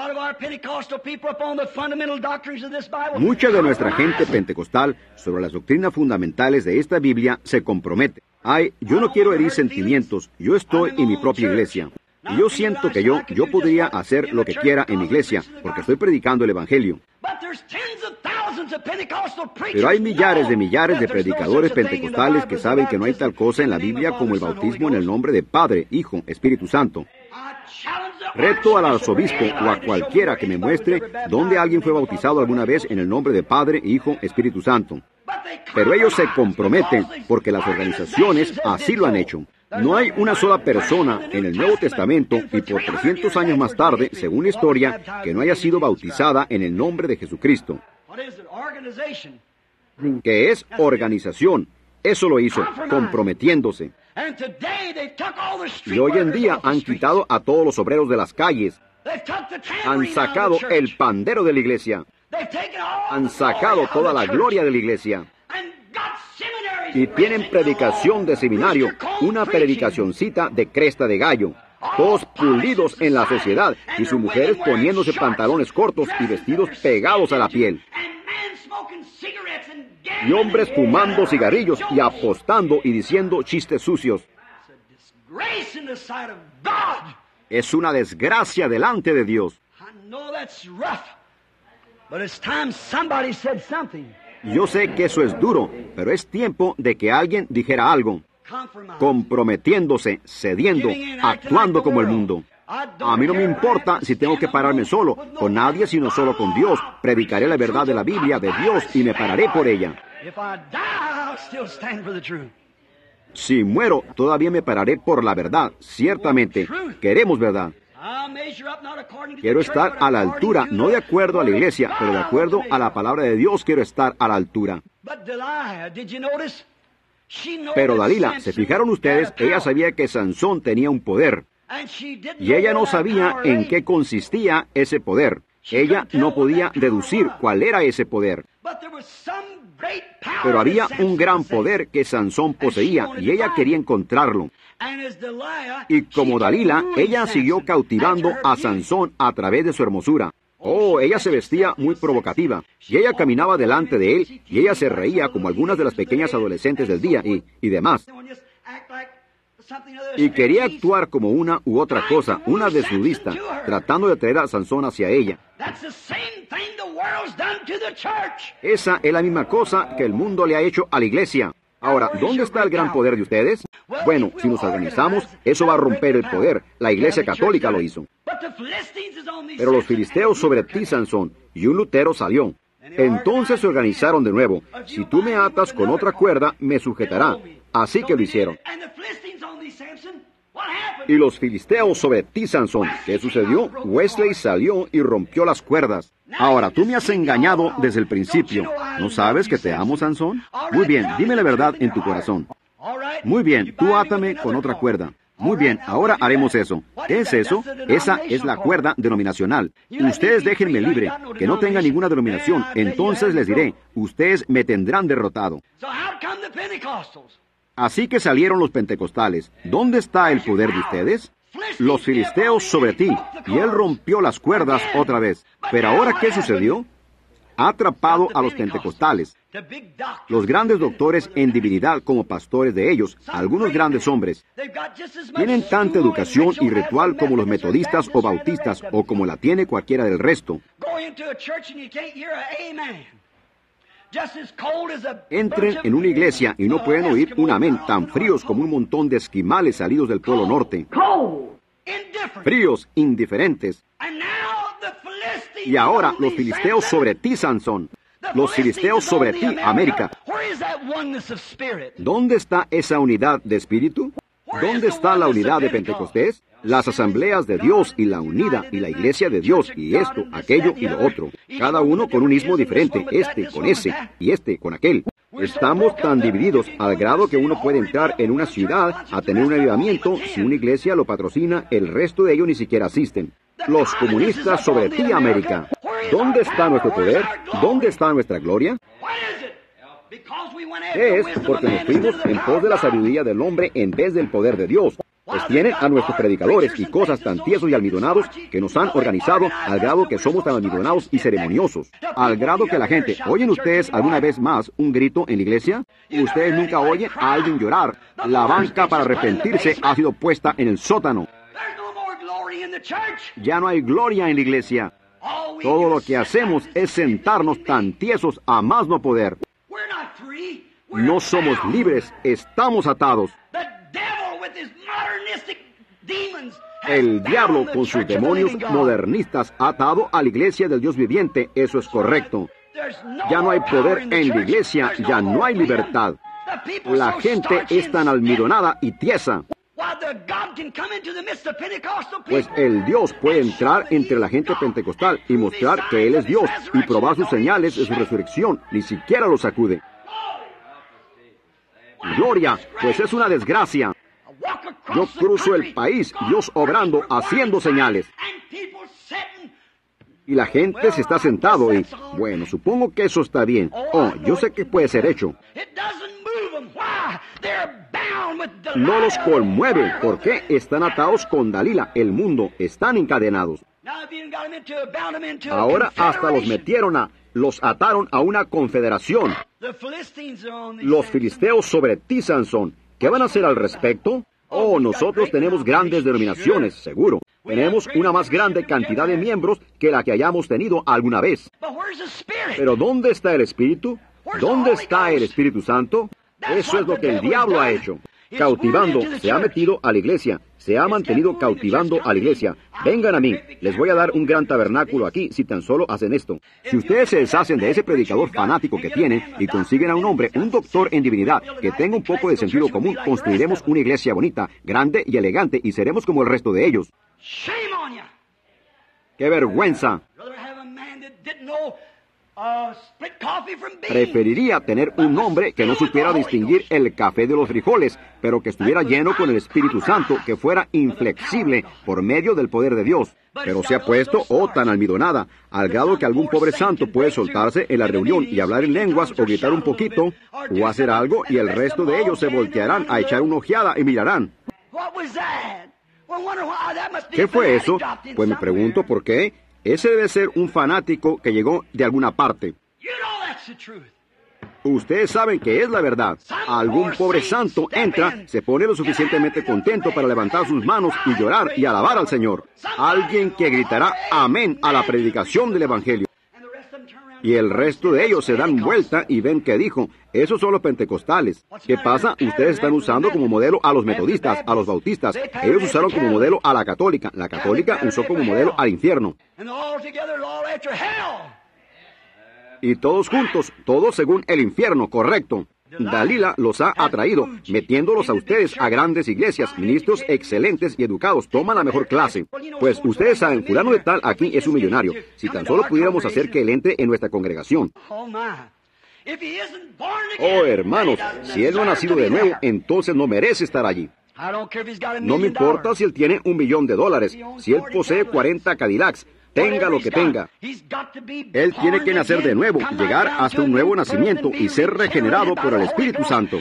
Mucha de nuestra gente pentecostal sobre las doctrinas fundamentales de esta Biblia se compromete. Yo no quiero herir sentimientos, yo estoy en mi propia iglesia. Y yo siento que yo podría hacer lo que quiera en mi iglesia, porque estoy predicando el Evangelio. Pero hay millares de predicadores pentecostales que saben que no hay tal cosa en la Biblia como el bautismo en el nombre de Padre, Hijo, Espíritu Santo. Reto al arzobispo o a cualquiera que me muestre dónde alguien fue bautizado alguna vez en el nombre de Padre, Hijo, Espíritu Santo. Pero ellos se comprometen porque las organizaciones así lo han hecho. No hay una sola persona en el Nuevo Testamento y por 300 años más tarde, según la historia, que no haya sido bautizada en el nombre de Jesucristo. ¿Qué es organización? Eso lo hizo, comprometiéndose. Y hoy en día han quitado a todos los obreros de las calles. Han sacado el pandero de la iglesia. Han sacado toda la gloria de la iglesia. Y tienen predicación de seminario, una predicacioncita de cresta de gallo. Todos pulidos en la sociedad y sus mujeres poniéndose pantalones cortos y vestidos pegados a la piel. Y hombres fumando cigarrillos y apostando y diciendo chistes sucios. Es una desgracia delante de Dios. Yo sé que eso es duro, pero es tiempo de que alguien dijera algo. Comprometiéndose, cediendo, actuando como el mundo. A mí no me importa si tengo que pararme solo, con nadie sino solo con Dios. Predicaré la verdad de la Biblia, de Dios, y me pararé por ella. Si muero, todavía me pararé por la verdad. Ciertamente, queremos verdad. Quiero estar a la altura, no de acuerdo a la iglesia, pero de acuerdo a la palabra de Dios quiero estar a la altura. Pero Dalila, ¿se fijaron ustedes? Ella sabía que Sansón tenía un poder. Y ella no sabía en qué consistía ese poder. Ella no podía deducir cuál era ese poder. Pero había un gran poder que Sansón poseía y ella quería encontrarlo. Y como Dalila, ella siguió cautivando a Sansón a través de su hermosura. Oh, ella se vestía muy provocativa, y ella caminaba delante de él, y ella se reía como algunas de las pequeñas adolescentes del día, y demás. Y quería actuar como una u otra cosa, una desnudista, tratando de atraer a Sansón hacia ella. Esa es la misma cosa que el mundo le ha hecho a la iglesia. Ahora, ¿dónde está el gran poder de ustedes? Bueno, si nos organizamos, eso va a romper el poder. La iglesia católica lo hizo. Pero los filisteos sobre ti, Sansón, y un Lutero salió. Entonces se organizaron de nuevo. Si tú me atas con otra cuerda, me sujetará. Así que lo hicieron. Y los filisteos sobre ti, Sansón. ¿Qué sucedió? Wesley salió y rompió las cuerdas. Ahora, tú me has engañado desde el principio. ¿No sabes que te amo, Sansón? Muy bien, dime la verdad en tu corazón. Muy bien, tú átame con otra cuerda. Muy bien, ahora haremos eso. ¿Qué es eso? Esa es la cuerda denominacional. Ustedes déjenme libre, que no tenga ninguna denominación. Entonces les diré, ustedes me tendrán derrotado. Así que salieron los pentecostales. ¿Dónde está el poder de ustedes? Los filisteos sobre ti. Y él rompió las cuerdas otra vez. Pero ahora, ¿qué sucedió? ha atrapado a los pentecostales. Los grandes doctores en divinidad como pastores de ellos, algunos grandes hombres, tienen tanta educación y ritual como los metodistas o bautistas o como la tiene cualquiera del resto. Entren en una iglesia y no pueden oír un amén, tan fríos como un montón de esquimales salidos del Polo Norte. Fríos, indiferentes. Y ahora los filisteos sobre ti, Sansón. Los filisteos sobre ti, América. ¿Dónde está esa unidad de espíritu? ¿Dónde está la unidad de Pentecostés? Las asambleas de Dios y la unida y la iglesia de Dios y esto, aquello y lo otro. Cada uno con un ismo diferente, este con ese y este con aquel. Estamos tan divididos al grado que uno puede entrar en una ciudad a tener un avivamiento. Si una iglesia lo patrocina, el resto de ellos ni siquiera asisten. Los comunistas sobre ti, América. ¿Dónde está nuestro poder? ¿Dónde está nuestra gloria? Es porque nos fuimos en pos de la sabiduría del hombre en vez del poder de Dios. Pues tienen a nuestros predicadores y cosas tan tiesos y almidonados que nos han organizado al grado que somos tan almidonados y ceremoniosos. Al grado que la gente, ¿oyen ustedes alguna vez más un grito en la iglesia? Ustedes nunca oyen a alguien llorar. La banca para arrepentirse ha sido puesta en el sótano. Ya no hay gloria en la iglesia. Todo lo que hacemos es sentarnos tan tiesos a más no poder. No somos libres, estamos atados. El diablo con sus demonios modernistas ha atado a la iglesia del Dios viviente, eso es correcto. Ya no hay poder en la iglesia, ya no hay libertad. La gente es tan almidonada y tiesa. Pues el Dios puede entrar entre la gente pentecostal y mostrar que Él es Dios y probar sus señales de su resurrección, ni siquiera los sacude. Gloria, pues es una desgracia. Yo cruzo el país, Dios obrando, haciendo señales. Y la gente se está sentado y, bueno, supongo que eso está bien. Oh, yo sé que puede ser hecho. No los conmueve, porque están atados con Dalila, el mundo, están encadenados. Ahora hasta los ataron a una confederación. Los filisteos sobre ti, Sansón. ¿Qué van a hacer al respecto? Oh, nosotros tenemos grandes denominaciones, seguro. Tenemos una más grande cantidad de miembros que la que hayamos tenido alguna vez. Pero ¿dónde está el Espíritu? ¿Dónde está el Espíritu Santo? Eso es lo que el diablo ha hecho. Cautivando, se ha metido a la iglesia, se ha mantenido cautivando a la iglesia. Vengan a mí, les voy a dar un gran tabernáculo aquí si tan solo hacen esto. Si ustedes se deshacen de ese predicador fanático que tienen y consiguen a un hombre, un doctor en divinidad, que tenga un poco de sentido común, construiremos una iglesia bonita, grande y elegante y seremos como el resto de ellos. ¡Qué vergüenza! Preferiría tener un hombre que no supiera distinguir el café de los frijoles, pero que estuviera lleno con el Espíritu Santo, que fuera inflexible por medio del poder de Dios. Pero se ha puesto, tan almidonada, al grado que algún pobre santo puede soltarse en la reunión y hablar en lenguas o gritar un poquito, o hacer algo, y el resto de ellos se voltearán a echar una ojeada y mirarán. ¿Qué fue eso? Pues me pregunto por qué. Ese debe ser un fanático que llegó de alguna parte. Ustedes saben que es la verdad. Algún pobre santo entra, se pone lo suficientemente contento para levantar sus manos y llorar y alabar al Señor. Alguien que gritará amén a la predicación del Evangelio. Y el resto de ellos se dan vuelta y ven que dijo, esos son los pentecostales. ¿Qué pasa? Ustedes están usando como modelo a los metodistas, a los bautistas. Ellos usaron como modelo a la católica. La católica usó como modelo al infierno. Y todos juntos, todos según el infierno, correcto. Dalila los ha atraído, metiéndolos a ustedes a grandes iglesias, ministros excelentes y educados, toman la mejor clase. Pues ustedes saben, fulano de tal aquí es un millonario. Si tan solo pudiéramos hacer que él entre en nuestra congregación. Oh, hermanos, si él no ha nacido de nuevo, entonces no merece estar allí. No me importa si él tiene $1 millón, si él posee 40 Cadillacs. tenga lo que tenga. Él tiene que nacer de nuevo, llegar hasta un nuevo nacimiento y ser regenerado por el Espíritu Santo.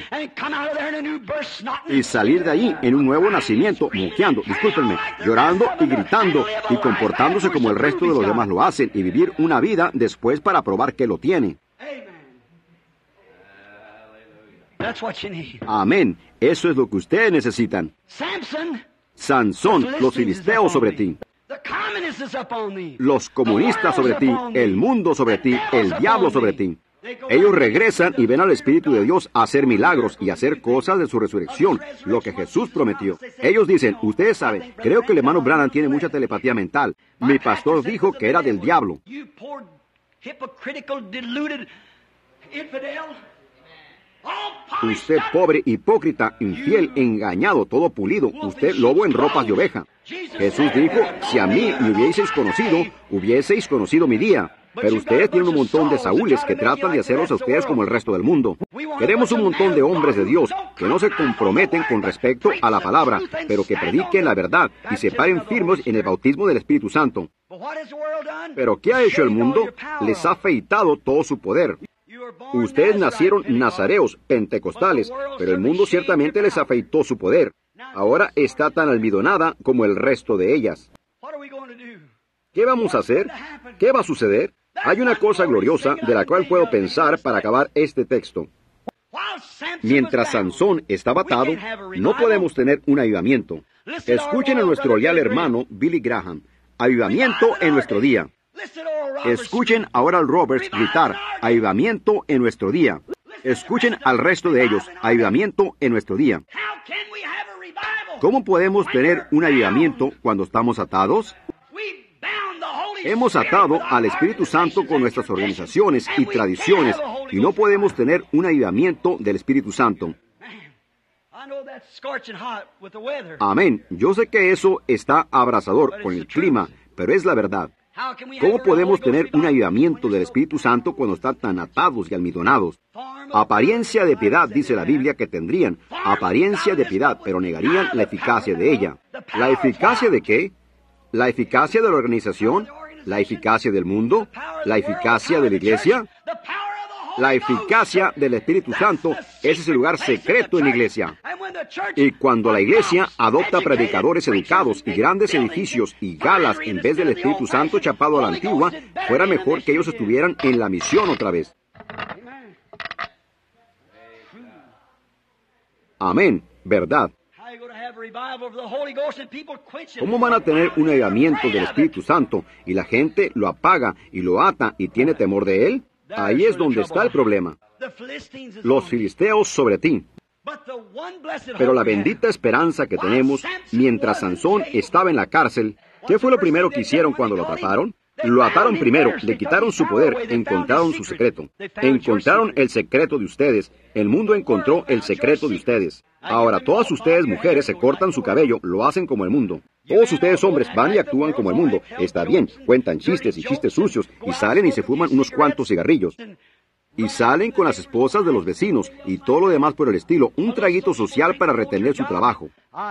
Y salir de ahí en un nuevo nacimiento, moqueando, discúlpenme, llorando y gritando y comportándose como el resto de los demás lo hacen y vivir una vida después para probar que lo tiene. Amén. Eso es lo que ustedes necesitan. Sansón, los filisteos sobre ti. Los comunistas sobre ti, el mundo sobre ti, el diablo sobre ti. Ellos regresan y ven al Espíritu de Dios hacer milagros y hacer cosas de su resurrección, lo que Jesús prometió. Ellos dicen, ustedes saben, creo que el hermano Branham tiene mucha telepatía mental. Mi pastor dijo que era del diablo. Usted pobre, hipócrita, infiel, engañado, todo pulido, usted lobo en ropas de oveja. Jesús dijo, si a mí me hubieseis conocido mi día. Pero ustedes tienen un montón de Saúles que tratan de hacerlos a ustedes como el resto del mundo. Queremos un montón de hombres de Dios que no se comprometen con respecto a la palabra, pero que prediquen la verdad y se paren firmes en el bautismo del Espíritu Santo. Pero ¿qué ha hecho el mundo? Les ha afeitado todo su poder. Ustedes nacieron nazareos, pentecostales, pero el mundo ciertamente les afeitó su poder. Ahora está tan almidonada como el resto de ellas. ¿Qué vamos a hacer? ¿Qué va a suceder? Hay una cosa gloriosa de la cual puedo pensar para acabar este texto. Mientras Sansón estaba atado, no podemos tener un avivamiento. Escuchen a nuestro leal hermano Billy Graham. Avivamiento en nuestro día. Escuchen ahora al Roberts gritar, avivamiento en nuestro día. Escuchen al resto de ellos, avivamiento en nuestro día. ¿Cómo podemos tener un avivamiento cuando estamos atados? Hemos atado al Espíritu Santo con nuestras organizaciones y tradiciones y no podemos tener un avivamiento del Espíritu Santo. Amén. Yo sé que eso está abrasador con el clima, pero es la verdad. ¿Cómo podemos tener un avivamiento del Espíritu Santo cuando están tan atados y almidonados? Apariencia de piedad, dice la Biblia, que tendrían. Apariencia de piedad, pero negarían la eficacia de ella. ¿La eficacia de qué? ¿La eficacia de la organización? ¿La eficacia del mundo? ¿La eficacia de la iglesia? La eficacia del Espíritu Santo, ese es el lugar secreto en la iglesia. Y cuando la iglesia adopta predicadores educados y grandes edificios y galas en vez del Espíritu Santo chapado a la antigua, fuera mejor que ellos estuvieran en la misión otra vez. Amén, verdad. ¿Cómo van a tener un avivamiento del Espíritu Santo y la gente lo apaga y lo ata y tiene temor de él? Ahí es donde está el problema. Los filisteos sobre ti. Pero la bendita esperanza que tenemos, mientras Sansón estaba en la cárcel, ¿qué fue lo primero que hicieron cuando lo ataron? Lo ataron primero, le quitaron su poder, encontraron su secreto. Encontraron el secreto de ustedes. El mundo encontró el secreto de ustedes. Ahora, todas ustedes mujeres se cortan su cabello, lo hacen como el mundo. Todos ustedes hombres van y actúan como el mundo. Está bien, cuentan chistes y chistes sucios, y salen y se fuman unos cuantos cigarrillos. Y salen con las esposas de los vecinos, y todo lo demás por el estilo, un traguito social para retener su trabajo.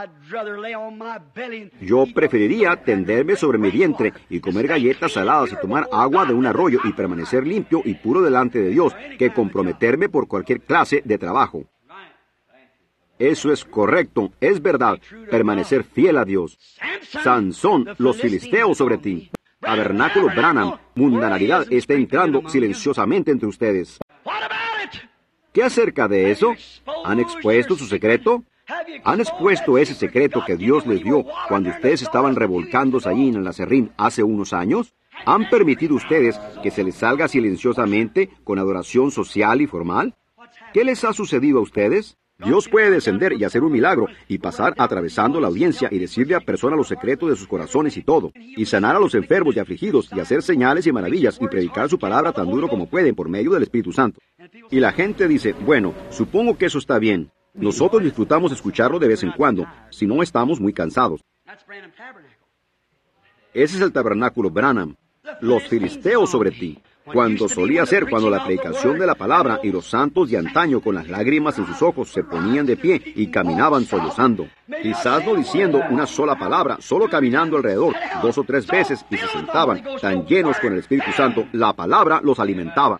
Yo preferiría tenderme sobre mi vientre y comer galletas saladas y tomar agua de un arroyo y permanecer limpio y puro delante de Dios, que comprometerme por cualquier clase de trabajo. Eso es correcto, es verdad, permanecer fiel a Dios. Sansón, los filisteos sobre ti. Tabernáculo Branham, mundanalidad está entrando silenciosamente entre ustedes. ¿Qué acerca de eso? ¿Han expuesto su secreto? ¿Han expuesto ese secreto que Dios les dio cuando ustedes estaban revolcándose allí en el acerrín hace unos años? ¿Han permitido ustedes que se les salga silenciosamente con adoración social y formal? ¿Qué les ha sucedido a ustedes? Dios puede descender y hacer un milagro y pasar atravesando la audiencia y decirle a personas los secretos de sus corazones y todo, y sanar a los enfermos y afligidos y hacer señales y maravillas y predicar su palabra tan duro como pueden por medio del Espíritu Santo. Y la gente dice, bueno, supongo que eso está bien. Nosotros disfrutamos escucharlo de vez en cuando, si no estamos muy cansados. Ese es el tabernáculo Branham. Los filisteos sobre ti. cuando solía ser cuando la predicación de la palabra y los santos de antaño con las lágrimas en sus ojos se ponían de pie y caminaban sollozando. Quizás no diciendo una sola palabra, solo caminando alrededor 2 o 3 veces y se sentaban tan llenos con el Espíritu Santo, la palabra los alimentaba.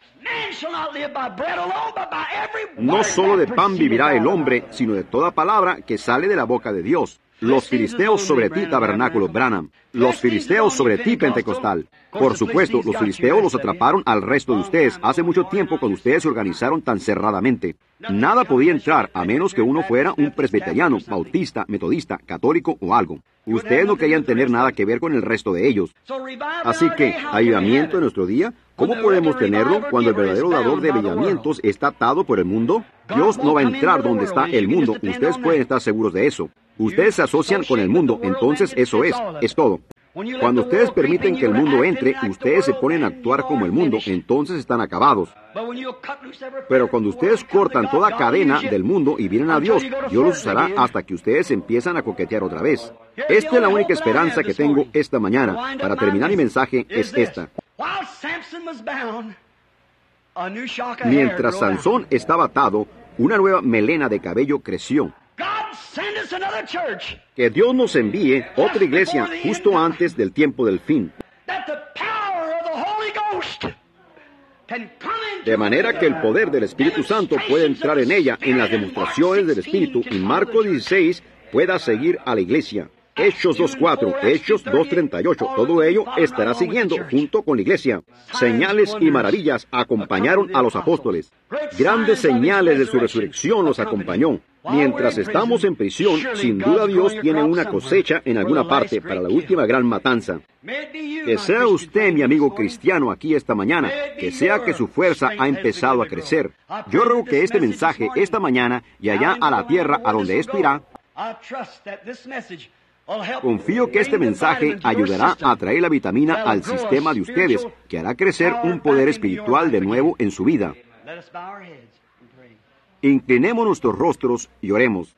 No solo de pan vivirá el hombre, sino de toda palabra que sale de la boca de Dios. Los filisteos sobre ti, Tabernáculo Branham. Los filisteos sobre ti, Pentecostal. Por supuesto, los filisteos los atraparon al resto de ustedes hace mucho tiempo cuando ustedes se organizaron tan cerradamente. Nada podía entrar a menos que uno fuera un presbiteriano, bautista, metodista, católico o algo. Ustedes no querían tener nada que ver con el resto de ellos. Así que, avivamiento en nuestro día, ¿cómo podemos tenerlo cuando el verdadero dador de avivamientos está atado por el mundo? Dios no va a entrar donde está el mundo, ustedes pueden estar seguros de eso. Ustedes se asocian con el mundo, entonces eso es todo. Cuando ustedes permiten que el mundo entre, ustedes se ponen a actuar como el mundo, entonces están acabados. Pero cuando ustedes cortan toda cadena del mundo y vienen a Dios, Dios los usará hasta que ustedes empiezan a coquetear otra vez. Esta es la única esperanza que tengo esta mañana. Para terminar mi mensaje es esta. Mientras Sansón estaba atado, una nueva melena de cabello creció. Que Dios nos envíe otra iglesia justo antes del tiempo del fin. De manera que el poder del Espíritu Santo pueda entrar en ella en las demostraciones del Espíritu y Marcos 16 pueda seguir a la iglesia. Hechos 2:4, Hechos 2:38, todo ello estará siguiendo junto con la iglesia. Señales y maravillas acompañaron a los apóstoles. Grandes señales de su resurrección los acompañó. Mientras estamos en prisión, sin duda Dios tiene una cosecha en alguna parte para la última gran matanza. Que sea usted, mi amigo cristiano, aquí esta mañana, que sea que su fuerza ha empezado a crecer. Yo ruego que este mensaje esta mañana y allá a la tierra a donde esto irá, confío que este mensaje ayudará a traer la vitamina al sistema de ustedes, que hará crecer un poder espiritual de nuevo en su vida. Inclinemos nuestros rostros y oremos.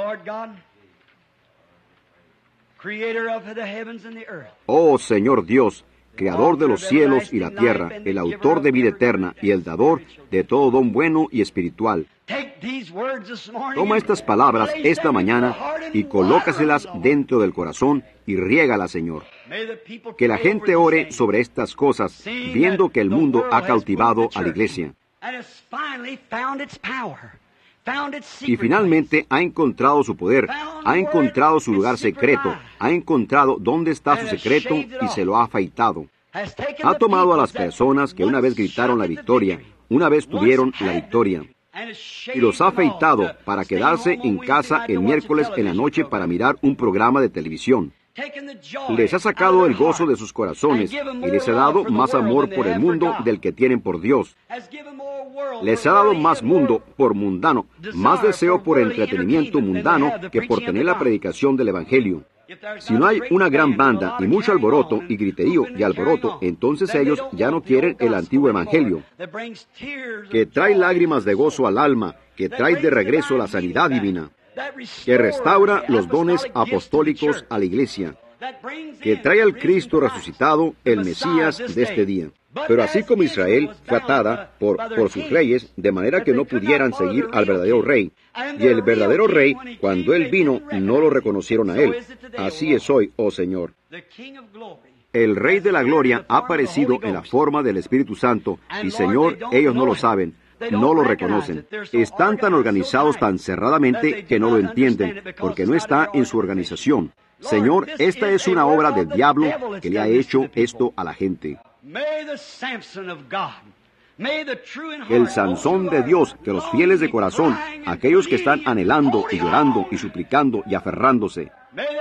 Oh Señor Dios, Creador de los cielos y la tierra, el autor de vida eterna y el dador de todo don bueno y espiritual. Toma estas palabras esta mañana y colócaselas dentro del corazón y riégalas, Señor. Que la gente ore sobre estas cosas, viendo que el mundo ha cautivado a la iglesia. Y finalmente ha encontrado su poder, ha encontrado su lugar secreto, ha encontrado dónde está su secreto y se lo ha afeitado. Ha tomado a las personas que una vez gritaron la victoria, una vez tuvieron la victoria, y los ha afeitado para quedarse en casa el miércoles en la noche para mirar un programa de televisión. Les ha sacado el gozo de sus corazones y les ha dado más amor por el mundo del que tienen por Dios. Les ha dado más mundo por mundano, más deseo por entretenimiento mundano que por tener la predicación del Evangelio. Si no hay una gran banda y mucho alboroto y griterío y alboroto, entonces ellos ya no quieren el antiguo Evangelio, que trae lágrimas de gozo al alma, que trae de regreso la sanidad divina, que restaura los dones apostólicos a la iglesia, que trae al Cristo resucitado, el Mesías de este día. Pero así como Israel fue atada por sus reyes, de manera que no pudieran seguir al verdadero rey. Y el verdadero rey, cuando él vino, no lo reconocieron a él. Así es hoy, oh Señor. El Rey de la Gloria ha aparecido en la forma del Espíritu Santo, y Señor, ellos no lo saben. No lo reconocen. Están tan organizados tan cerradamente que no lo entienden, porque no está en su organización. Señor, esta es una obra del diablo que le ha hecho esto a la gente. El Sansón de Dios, que los fieles de corazón, aquellos que están anhelando y llorando y suplicando y aferrándose,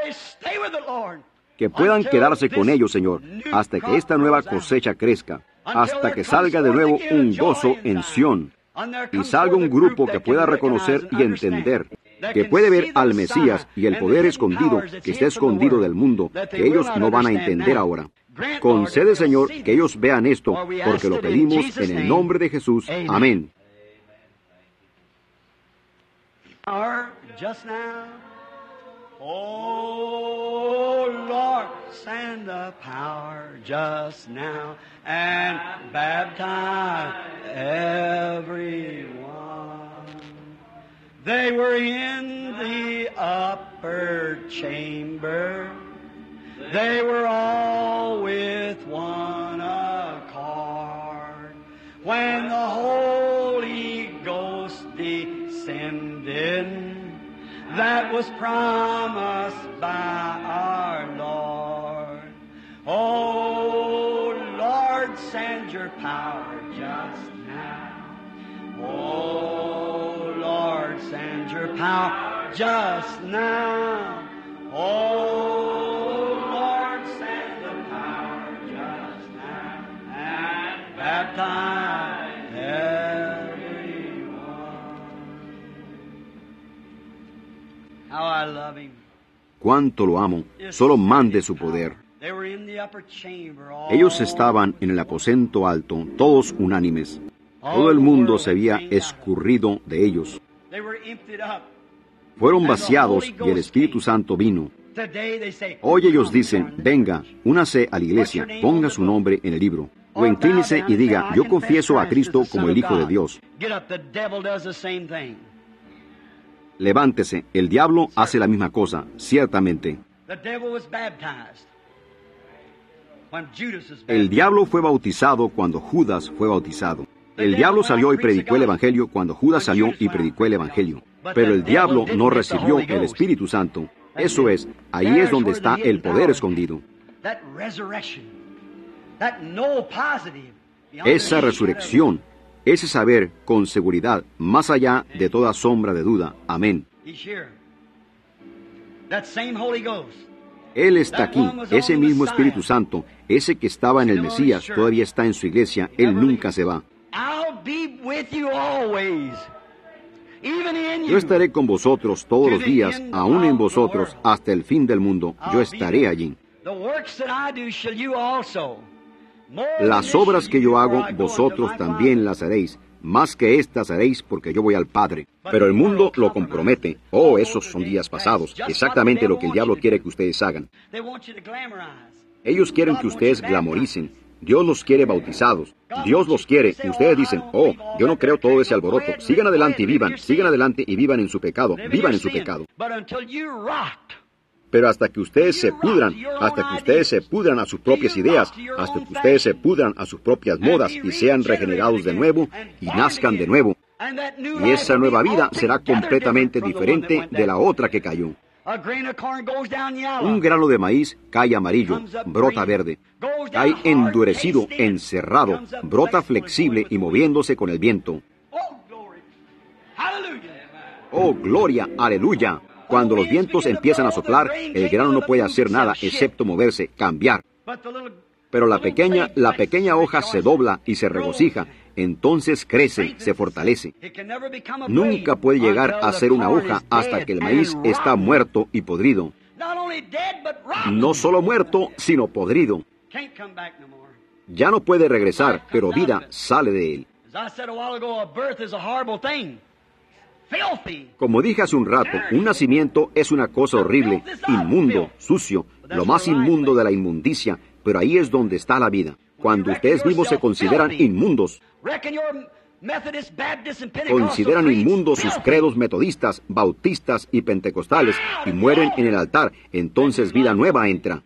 que puedan quedarse con ellos, Señor, hasta que esta nueva cosecha crezca, hasta que salga de nuevo un gozo en Sión, y salga un grupo que pueda reconocer y entender, que puede ver al Mesías y el poder escondido, que está escondido del mundo, que ellos no van a entender ahora. Concede, Señor, que ellos vean esto, porque lo pedimos en el nombre de Jesús. Amén. Just now, oh Lord. send the power just now and baptize everyone. They were in the upper chamber. They were all with one accord. When the Holy Ghost descended, that was promised by our Lord. Oh, Lord, send your power just now. Oh, Lord, send your power just now. Oh, Lord, send the power just now and baptize everyone. How I love him. Cuánto lo amo, solo mande su poder. Ellos estaban en el aposento alto, todos unánimes. Todo el mundo se había escurrido de ellos. Fueron vaciados y el Espíritu Santo vino. Hoy ellos dicen, venga, únase a la iglesia, ponga su nombre en el libro. O inclínese y diga, yo confieso a Cristo como el Hijo de Dios. Levántese, el diablo hace la misma cosa, ciertamente. El diablo fue bautizado cuando Judas fue bautizado. El diablo salió y predicó el Evangelio cuando Judas salió y predicó el Evangelio. Pero el diablo no recibió el Espíritu Santo. Eso es, ahí es donde está el poder escondido. Esa resurrección, ese saber con seguridad, más allá de toda sombra de duda. Amén. Él está aquí, ese mismo Espíritu Santo, ese que estaba en el Mesías, todavía está en su iglesia, Él nunca se va. Yo estaré con vosotros todos los días, aún en vosotros, hasta el fin del mundo. Yo estaré allí. Las obras que yo hago, vosotros también las haréis. Más que estas haréis, porque yo voy al Padre. Pero el mundo lo compromete. Oh, esos son días pasados. Exactamente lo que el diablo quiere que ustedes hagan. Ellos quieren que ustedes glamoricen. Dios los quiere bautizados. Dios los quiere. Y ustedes dicen, oh, yo no creo todo ese alboroto. Sigan adelante y vivan. Sigan adelante y vivan en su pecado. Vivan en su pecado. Pero hasta que ustedes se pudran, hasta que ustedes se pudran a sus propias ideas, hasta que ustedes se pudran a sus propias modas y sean regenerados de nuevo y nazcan de nuevo. Y esa nueva vida será completamente diferente de la otra que cayó. Un grano de maíz cae amarillo, brota verde. Cae endurecido, encerrado, brota flexible y moviéndose con el viento. ¡Oh, gloria! ¡Aleluya! Cuando los vientos empiezan a soplar, el grano no puede hacer nada excepto moverse, cambiar. Pero la pequeña hoja se dobla y se regocija, entonces crece, se fortalece. Nunca puede llegar a ser una hoja hasta que el maíz está muerto y podrido. No solo muerto, sino podrido. Ya no puede regresar, pero vida sale de él. Como dije hace un rato, un nacimiento es una cosa horrible, inmundo, sucio, lo más inmundo de la inmundicia, pero ahí es donde está la vida. Cuando ustedes mismos se consideran inmundos, consideran inmundos sus credos metodistas, bautistas y pentecostales y mueren en el altar, entonces vida nueva entra.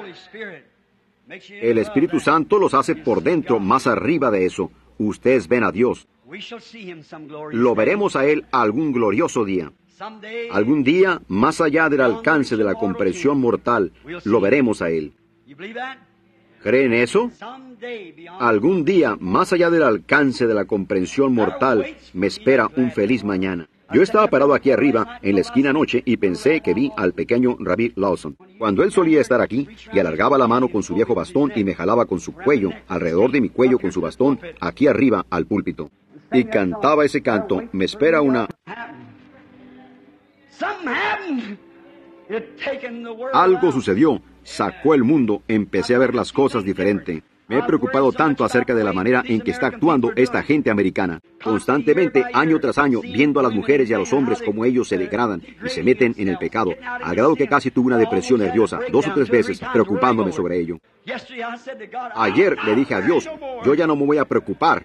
El Espíritu Santo los hace por dentro, más arriba de eso. Ustedes ven a Dios. Lo veremos a Él algún glorioso día. Algún día, más allá del alcance de la comprensión mortal, lo veremos a Él. ¿Creen eso? Algún día, más allá del alcance de la comprensión mortal, me espera un feliz mañana. Yo estaba parado aquí arriba, en la esquina anoche, y pensé que vi al pequeño Rabbi Lawson. Cuando él solía estar aquí, y alargaba la mano con su viejo bastón y me jalaba con su cuello, alrededor de mi cuello con su bastón, aquí arriba al púlpito. Y cantaba ese canto, me espera una... Algo sucedió, sacó el mundo, empecé a ver las cosas diferente. Me he preocupado tanto acerca de la manera en que está actuando esta gente americana. Constantemente, año tras año, viendo a las mujeres y a los hombres como ellos se degradan y se meten en el pecado, al grado que casi tuve una depresión nerviosa 2 o 3 veces, preocupándome sobre ello. Ayer le dije a Dios, yo ya no me voy a preocupar.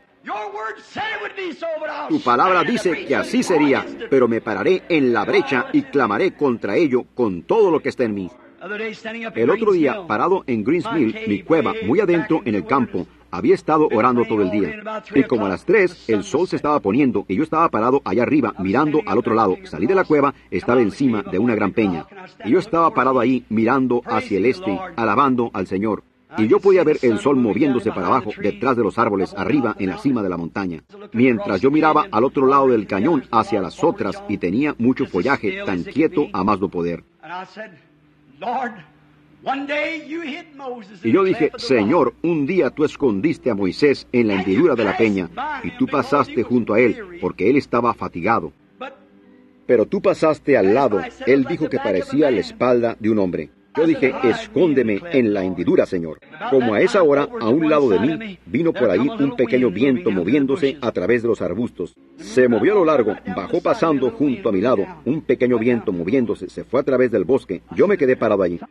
Tu palabra dice que así sería, pero me pararé en la brecha y clamaré contra ello con todo lo que está en mí. El otro día, parado en Greens Mill, mi cueva, muy adentro en el campo, había estado orando todo el día. Y como a las 3, el sol se estaba poniendo y yo estaba parado allá arriba, mirando al otro lado. Salí de la cueva, estaba encima de una gran peña. Y yo estaba parado ahí, mirando hacia el este, alabando al Señor. Y yo podía ver el sol moviéndose para abajo, detrás de los árboles, arriba en la cima de la montaña. Mientras yo miraba al otro lado del cañón, hacia las otras, y tenía mucho follaje, tan quieto a más no poder. Y yo dije, Señor, un día tú escondiste a Moisés en la hendidura de la peña, y tú pasaste junto a él, porque él estaba fatigado. Pero tú pasaste al lado, él dijo que parecía la espalda de un hombre. Yo dije, escóndeme en la hendidura, Señor. Como a esa hora, a un lado de mí, vino por ahí un pequeño viento moviéndose a través de los arbustos. Se movió a lo largo, bajó pasando junto a mi lado, un pequeño viento moviéndose, se fue a través del bosque. Yo me quedé parado allí.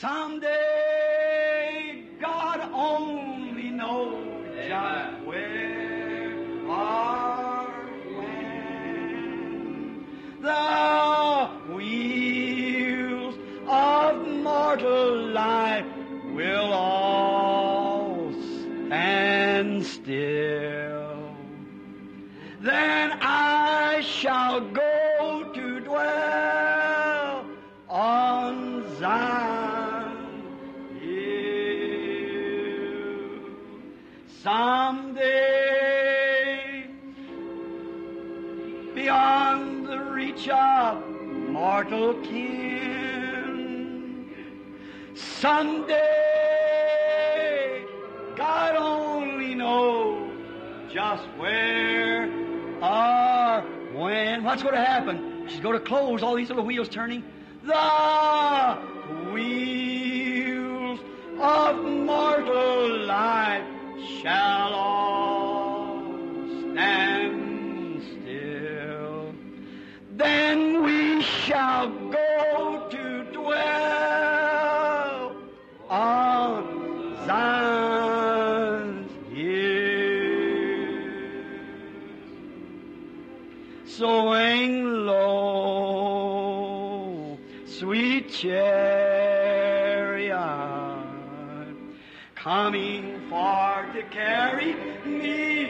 Of mortal life will all stand still. Then I shall go to dwell on Zion hill. Someday, beyond the reach of mortal kin, someday, God only knows just where or when. What's going to happen? She's going to close all these little wheels turning. The wheels of mortal life shall all stand still. Then we shall go to dwell on Zion's hill. Swing low, sweet chariot, coming far to carry me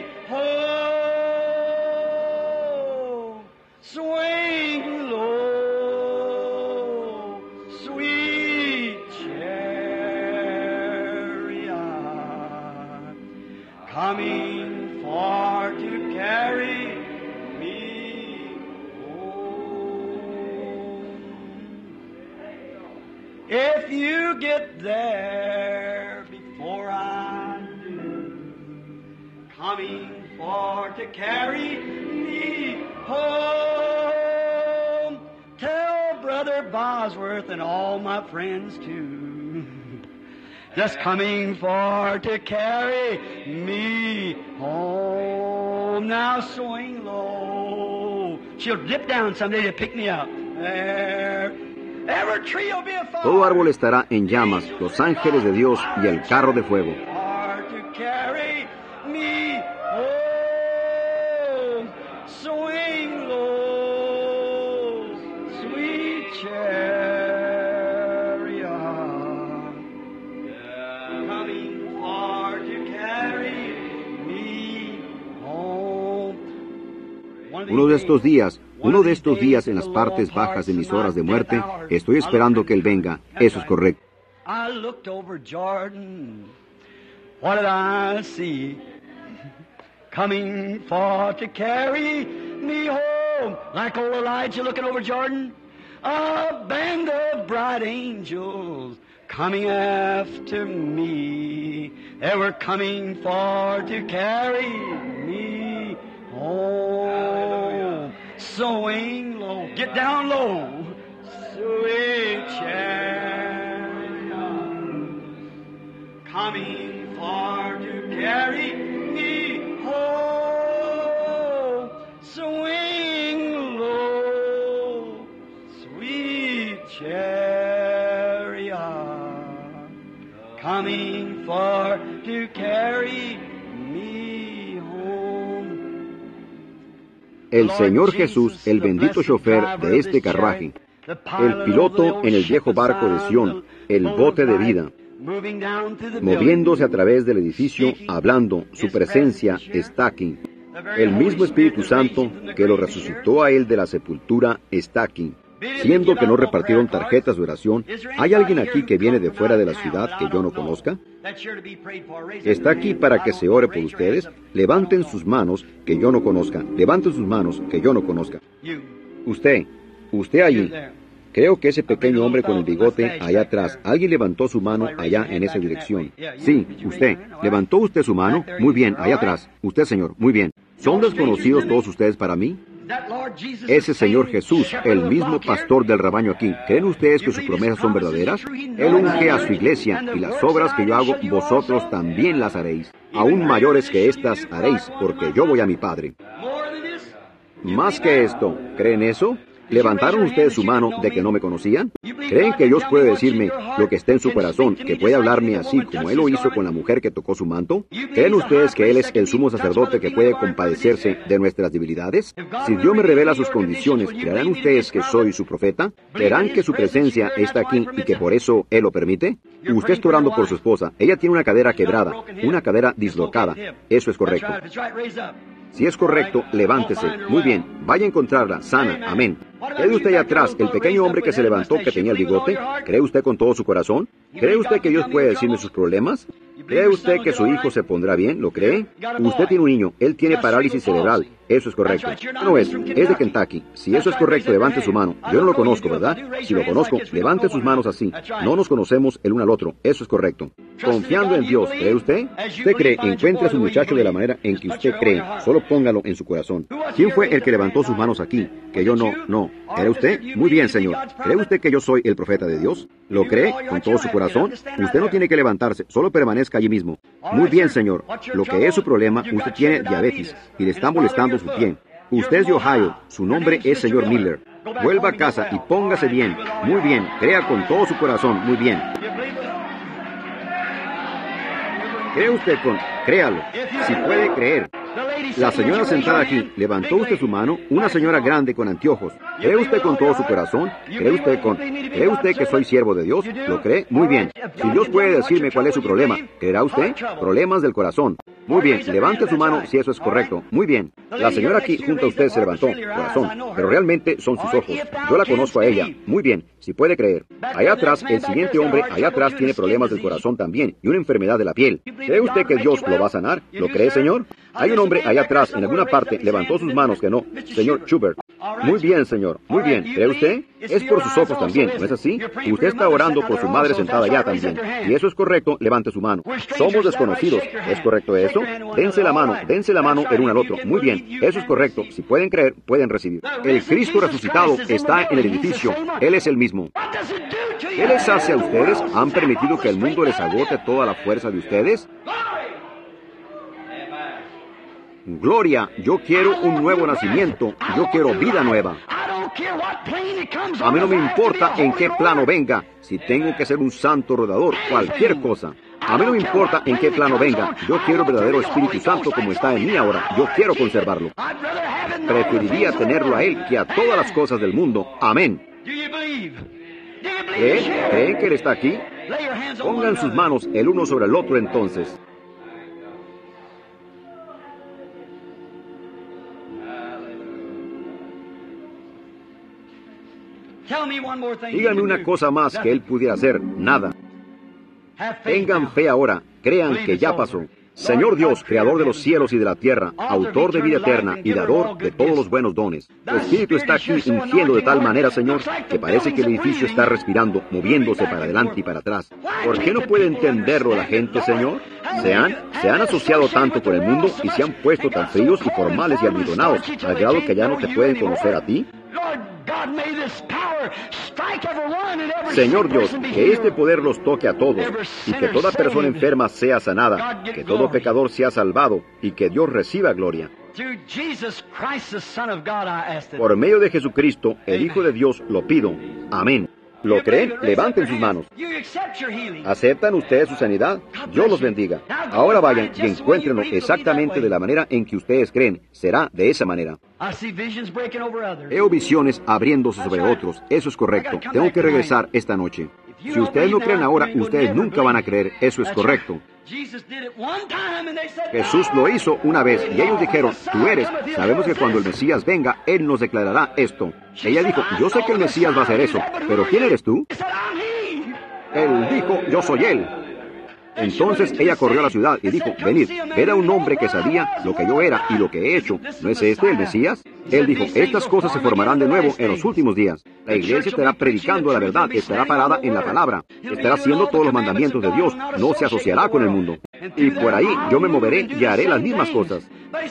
home. Swing low, sweet chariot, coming far to carry me home. If you get there before I do, coming far to carry me home, tell Brother Bosworth and all my friends too, just coming for to carry me home. Now swing low, she'll dip down someday to pick me up. There, every tree will be a fire. Todo árbol estará en llamas, los ángeles de Dios y el carro de fuego. For to carry me home. Swing low, sweet chariot, coming far to carry me home. Uno de estos días en las partes bajas de mis horas de muerte, estoy esperando que Él venga. Eso es correcto. I looked over Jordan. What did I see? Coming for to carry me home, like old Elijah looking over Jordan. A band of bright angels coming after me. They were coming for to carry me home. Swing low, get down low, sweet chariot, coming far to carry me home. Swing low, sweet chariot, coming far to carry me home. El Señor Jesús, el bendito chofer de este carruaje, el piloto en el viejo barco de Sión, el bote de vida, moviéndose a través del edificio, hablando, su presencia está aquí. El mismo Espíritu Santo que lo resucitó a él de la sepultura está aquí. Siendo que no repartieron tarjetas de oración, ¿hay alguien aquí que viene de fuera de la ciudad que yo no conozca? Está aquí para que se ore por ustedes. Levanten sus manos que yo no conozca. Levanten sus manos que yo no conozca. Usted allí. Creo que ese pequeño hombre con el bigote allá atrás, alguien levantó su mano allá en esa dirección. Sí, usted. ¿Levantó usted su mano? Muy bien, allá atrás. Usted, señor, muy bien. ¿Son desconocidos todos ustedes para mí? Ese Señor Jesús, el mismo pastor del rebaño aquí, ¿creen ustedes que sus promesas son verdaderas? Él unge a su iglesia, y las obras que yo hago, vosotros también las haréis. Aún mayores que estas haréis, porque yo voy a mi Padre. Más que esto, ¿creen eso? ¿Levantaron ustedes su mano de que no me conocían? ¿Creen que Dios puede decirme lo que está en su corazón, que puede hablarme así como Él lo hizo con la mujer que tocó su manto? ¿Creen ustedes que Él es el sumo sacerdote que puede compadecerse de nuestras debilidades? Si Dios me revela sus condiciones, ¿creerán ustedes que soy su profeta? ¿Creerán que su presencia está aquí y que por eso Él lo permite? Usted está orando por su esposa. Ella tiene una cadera quebrada, una cadera dislocada. Eso es correcto. Si es correcto, levántese. Muy bien, vaya a encontrarla, sana, amén. ¿Cree usted allá atrás, el pequeño hombre que se levantó que tenía el bigote? ¿Cree usted con todo su corazón? ¿Cree usted que Dios puede decirme sus problemas? ¿Cree usted que su hijo se pondrá bien? ¿Lo cree? Usted tiene un niño, él tiene parálisis cerebral. Eso es correcto. No es de Kentucky. Si eso es correcto, levante su mano. Yo no lo conozco, ¿verdad? Si lo conozco, levante sus manos así. No nos conocemos el uno al otro. Eso es correcto. Confiando en Dios, ¿cree usted? Usted cree, encuentre a su muchacho de la manera en que usted cree. Solo póngalo en su corazón. ¿Quién fue el que levantó sus manos aquí? Que yo no. ¿Cree usted? Muy bien, Señor. ¿Cree usted que yo soy el profeta de Dios? ¿Lo cree con todo su corazón? Usted no tiene que levantarse, solo permanezca allí mismo. Muy bien, Señor. Lo que es su problema, usted tiene diabetes y le está molestando su pie. Usted es de Ohio. Su nombre es señor Miller. Vuelva a casa y póngase bien. Muy bien. Crea con todo su corazón. Muy bien. ¿Cree usted créalo? Si puede creer. La señora sentada aquí, ¿levantó usted su mano? Una señora grande con anteojos. ¿Cree usted con todo su corazón? ¿Cree usted que soy siervo de Dios? ¿Lo cree? Muy bien. Si Dios puede decirme cuál es su problema, ¿creerá usted? Problemas del corazón. Muy bien, levante su mano si eso es correcto. Muy bien. La señora aquí junto a usted se levantó, corazón, pero realmente son sus ojos. Yo la conozco a ella. Muy bien, si puede creer. Allá atrás, el siguiente hombre, allá atrás tiene problemas del corazón también y una enfermedad de la piel. ¿Cree usted que Dios lo va a sanar? ¿Lo cree, Señor? Hay un hombre allá atrás, en alguna parte, levantó sus manos que no. Señor Schubert. Muy bien, Señor. Muy bien. ¿Cree usted? Es por sus ojos también, ¿no es así? Usted está orando por su madre sentada allá también. Si eso es correcto, levante su mano. Somos desconocidos. ¿Es correcto eso? Dense la mano el uno al otro. Muy bien. Eso es correcto. Si pueden creer, pueden recibir. El Cristo resucitado está en el edificio. Él es el mismo. ¿Qué les hace a ustedes? ¿Han permitido que el mundo les agote toda la fuerza de ustedes? Gloria, yo quiero un nuevo nacimiento, yo quiero vida nueva. A mí no me importa en qué plano venga, si tengo que ser un santo rodador, cualquier cosa. A mí no me importa en qué plano venga, yo quiero el verdadero Espíritu Santo como está en mí ahora, yo quiero conservarlo. Preferiría tenerlo a Él que a todas las cosas del mundo. Amén. ¿Creen que Él está aquí? Pongan sus manos el uno sobre el otro entonces. Díganme una cosa más que Él pudiera hacer. Nada. Tengan fe ahora. Crean que ya pasó. Señor Dios, Creador de los cielos y de la tierra, Autor de vida eterna y Dador de todos los buenos dones. Tu Espíritu está aquí ungiendo de tal manera, Señor, que parece que el edificio está respirando, moviéndose para adelante y para atrás. ¿Por qué no puede entenderlo la gente, Señor? Se han asociado tanto con el mundo y se han puesto tan fríos y formales y almidonados, al grado que ya no te pueden conocer a ti. Señor Dios, que este poder los toque a todos, y que toda persona enferma sea sanada, que todo pecador sea salvado, y que Dios reciba gloria. Por medio de Jesucristo, el Hijo de Dios, lo pido. Amén. ¿Lo creen? Levanten sus manos. ¿Aceptan ustedes su sanidad? Dios los bendiga. Ahora vayan y encuéntrenlo exactamente de la manera en que ustedes creen. Será de esa manera. Veo visiones abriéndose sobre otros. Eso es correcto. Tengo que regresar esta noche. Si ustedes no creen ahora, ustedes nunca van a creer. Eso es correcto. Jesús lo hizo una vez y ellos dijeron, tú eres. Sabemos que cuando el Mesías venga, Él nos declarará esto. Ella dijo, yo sé que el Mesías va a hacer eso, pero ¿quién eres tú? Él dijo, yo soy Él. Entonces ella corrió a la ciudad y dijo, venid, ved a un hombre que sabía lo que yo era y lo que he hecho. ¿No es este el Mesías? Él dijo, estas cosas se formarán de nuevo en los últimos días. La iglesia estará predicando la verdad, estará parada en la palabra, estará haciendo todos los mandamientos de Dios, no se asociará con el mundo. Y por ahí yo me moveré y haré las mismas cosas.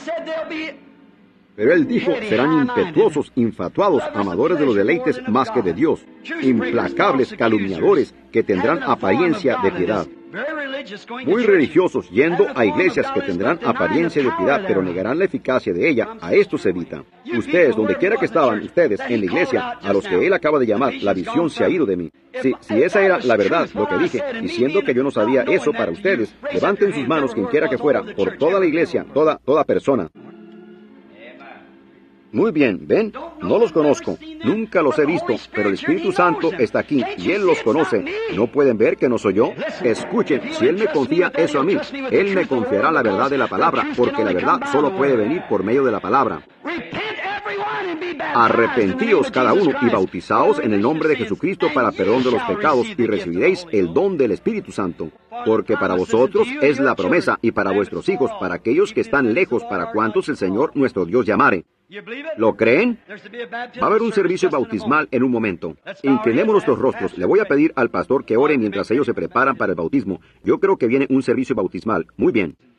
Pero él dijo, serán impetuosos, infatuados, amadores de los deleites más que de Dios, implacables, calumniadores, que tendrán apariencia de piedad. Muy religiosos, yendo a iglesias que tendrán apariencia de piedad, pero negarán la eficacia de ella. A esto se evita. Ustedes, donde quiera que estaban, ustedes, en la iglesia, a los que él acaba de llamar, la visión se ha ido de mí. Si esa era la verdad, lo que dije, diciendo que yo no sabía eso para ustedes, levanten sus manos quien quiera que fuera, por toda la iglesia, toda persona. Muy bien, ¿ven? No los conozco, nunca los he visto, pero el Espíritu Santo está aquí y Él los conoce. ¿No pueden ver que no soy yo? Escuchen, si Él me confía eso a mí, Él me confiará la verdad de la palabra, porque la verdad solo puede venir por medio de la palabra. Arrepentíos cada uno y bautizaos en el nombre de Jesucristo para perdón de los pecados y recibiréis el don del Espíritu Santo. Porque para vosotros es la promesa y para vuestros hijos, para aquellos que están lejos, para cuantos el Señor nuestro Dios llamare. ¿Lo creen? Va a haber un servicio bautismal en un momento. Inclinemos nuestros rostros. Le voy a pedir al pastor que ore mientras ellos se preparan para el bautismo. Yo creo que viene un servicio bautismal. Muy bien.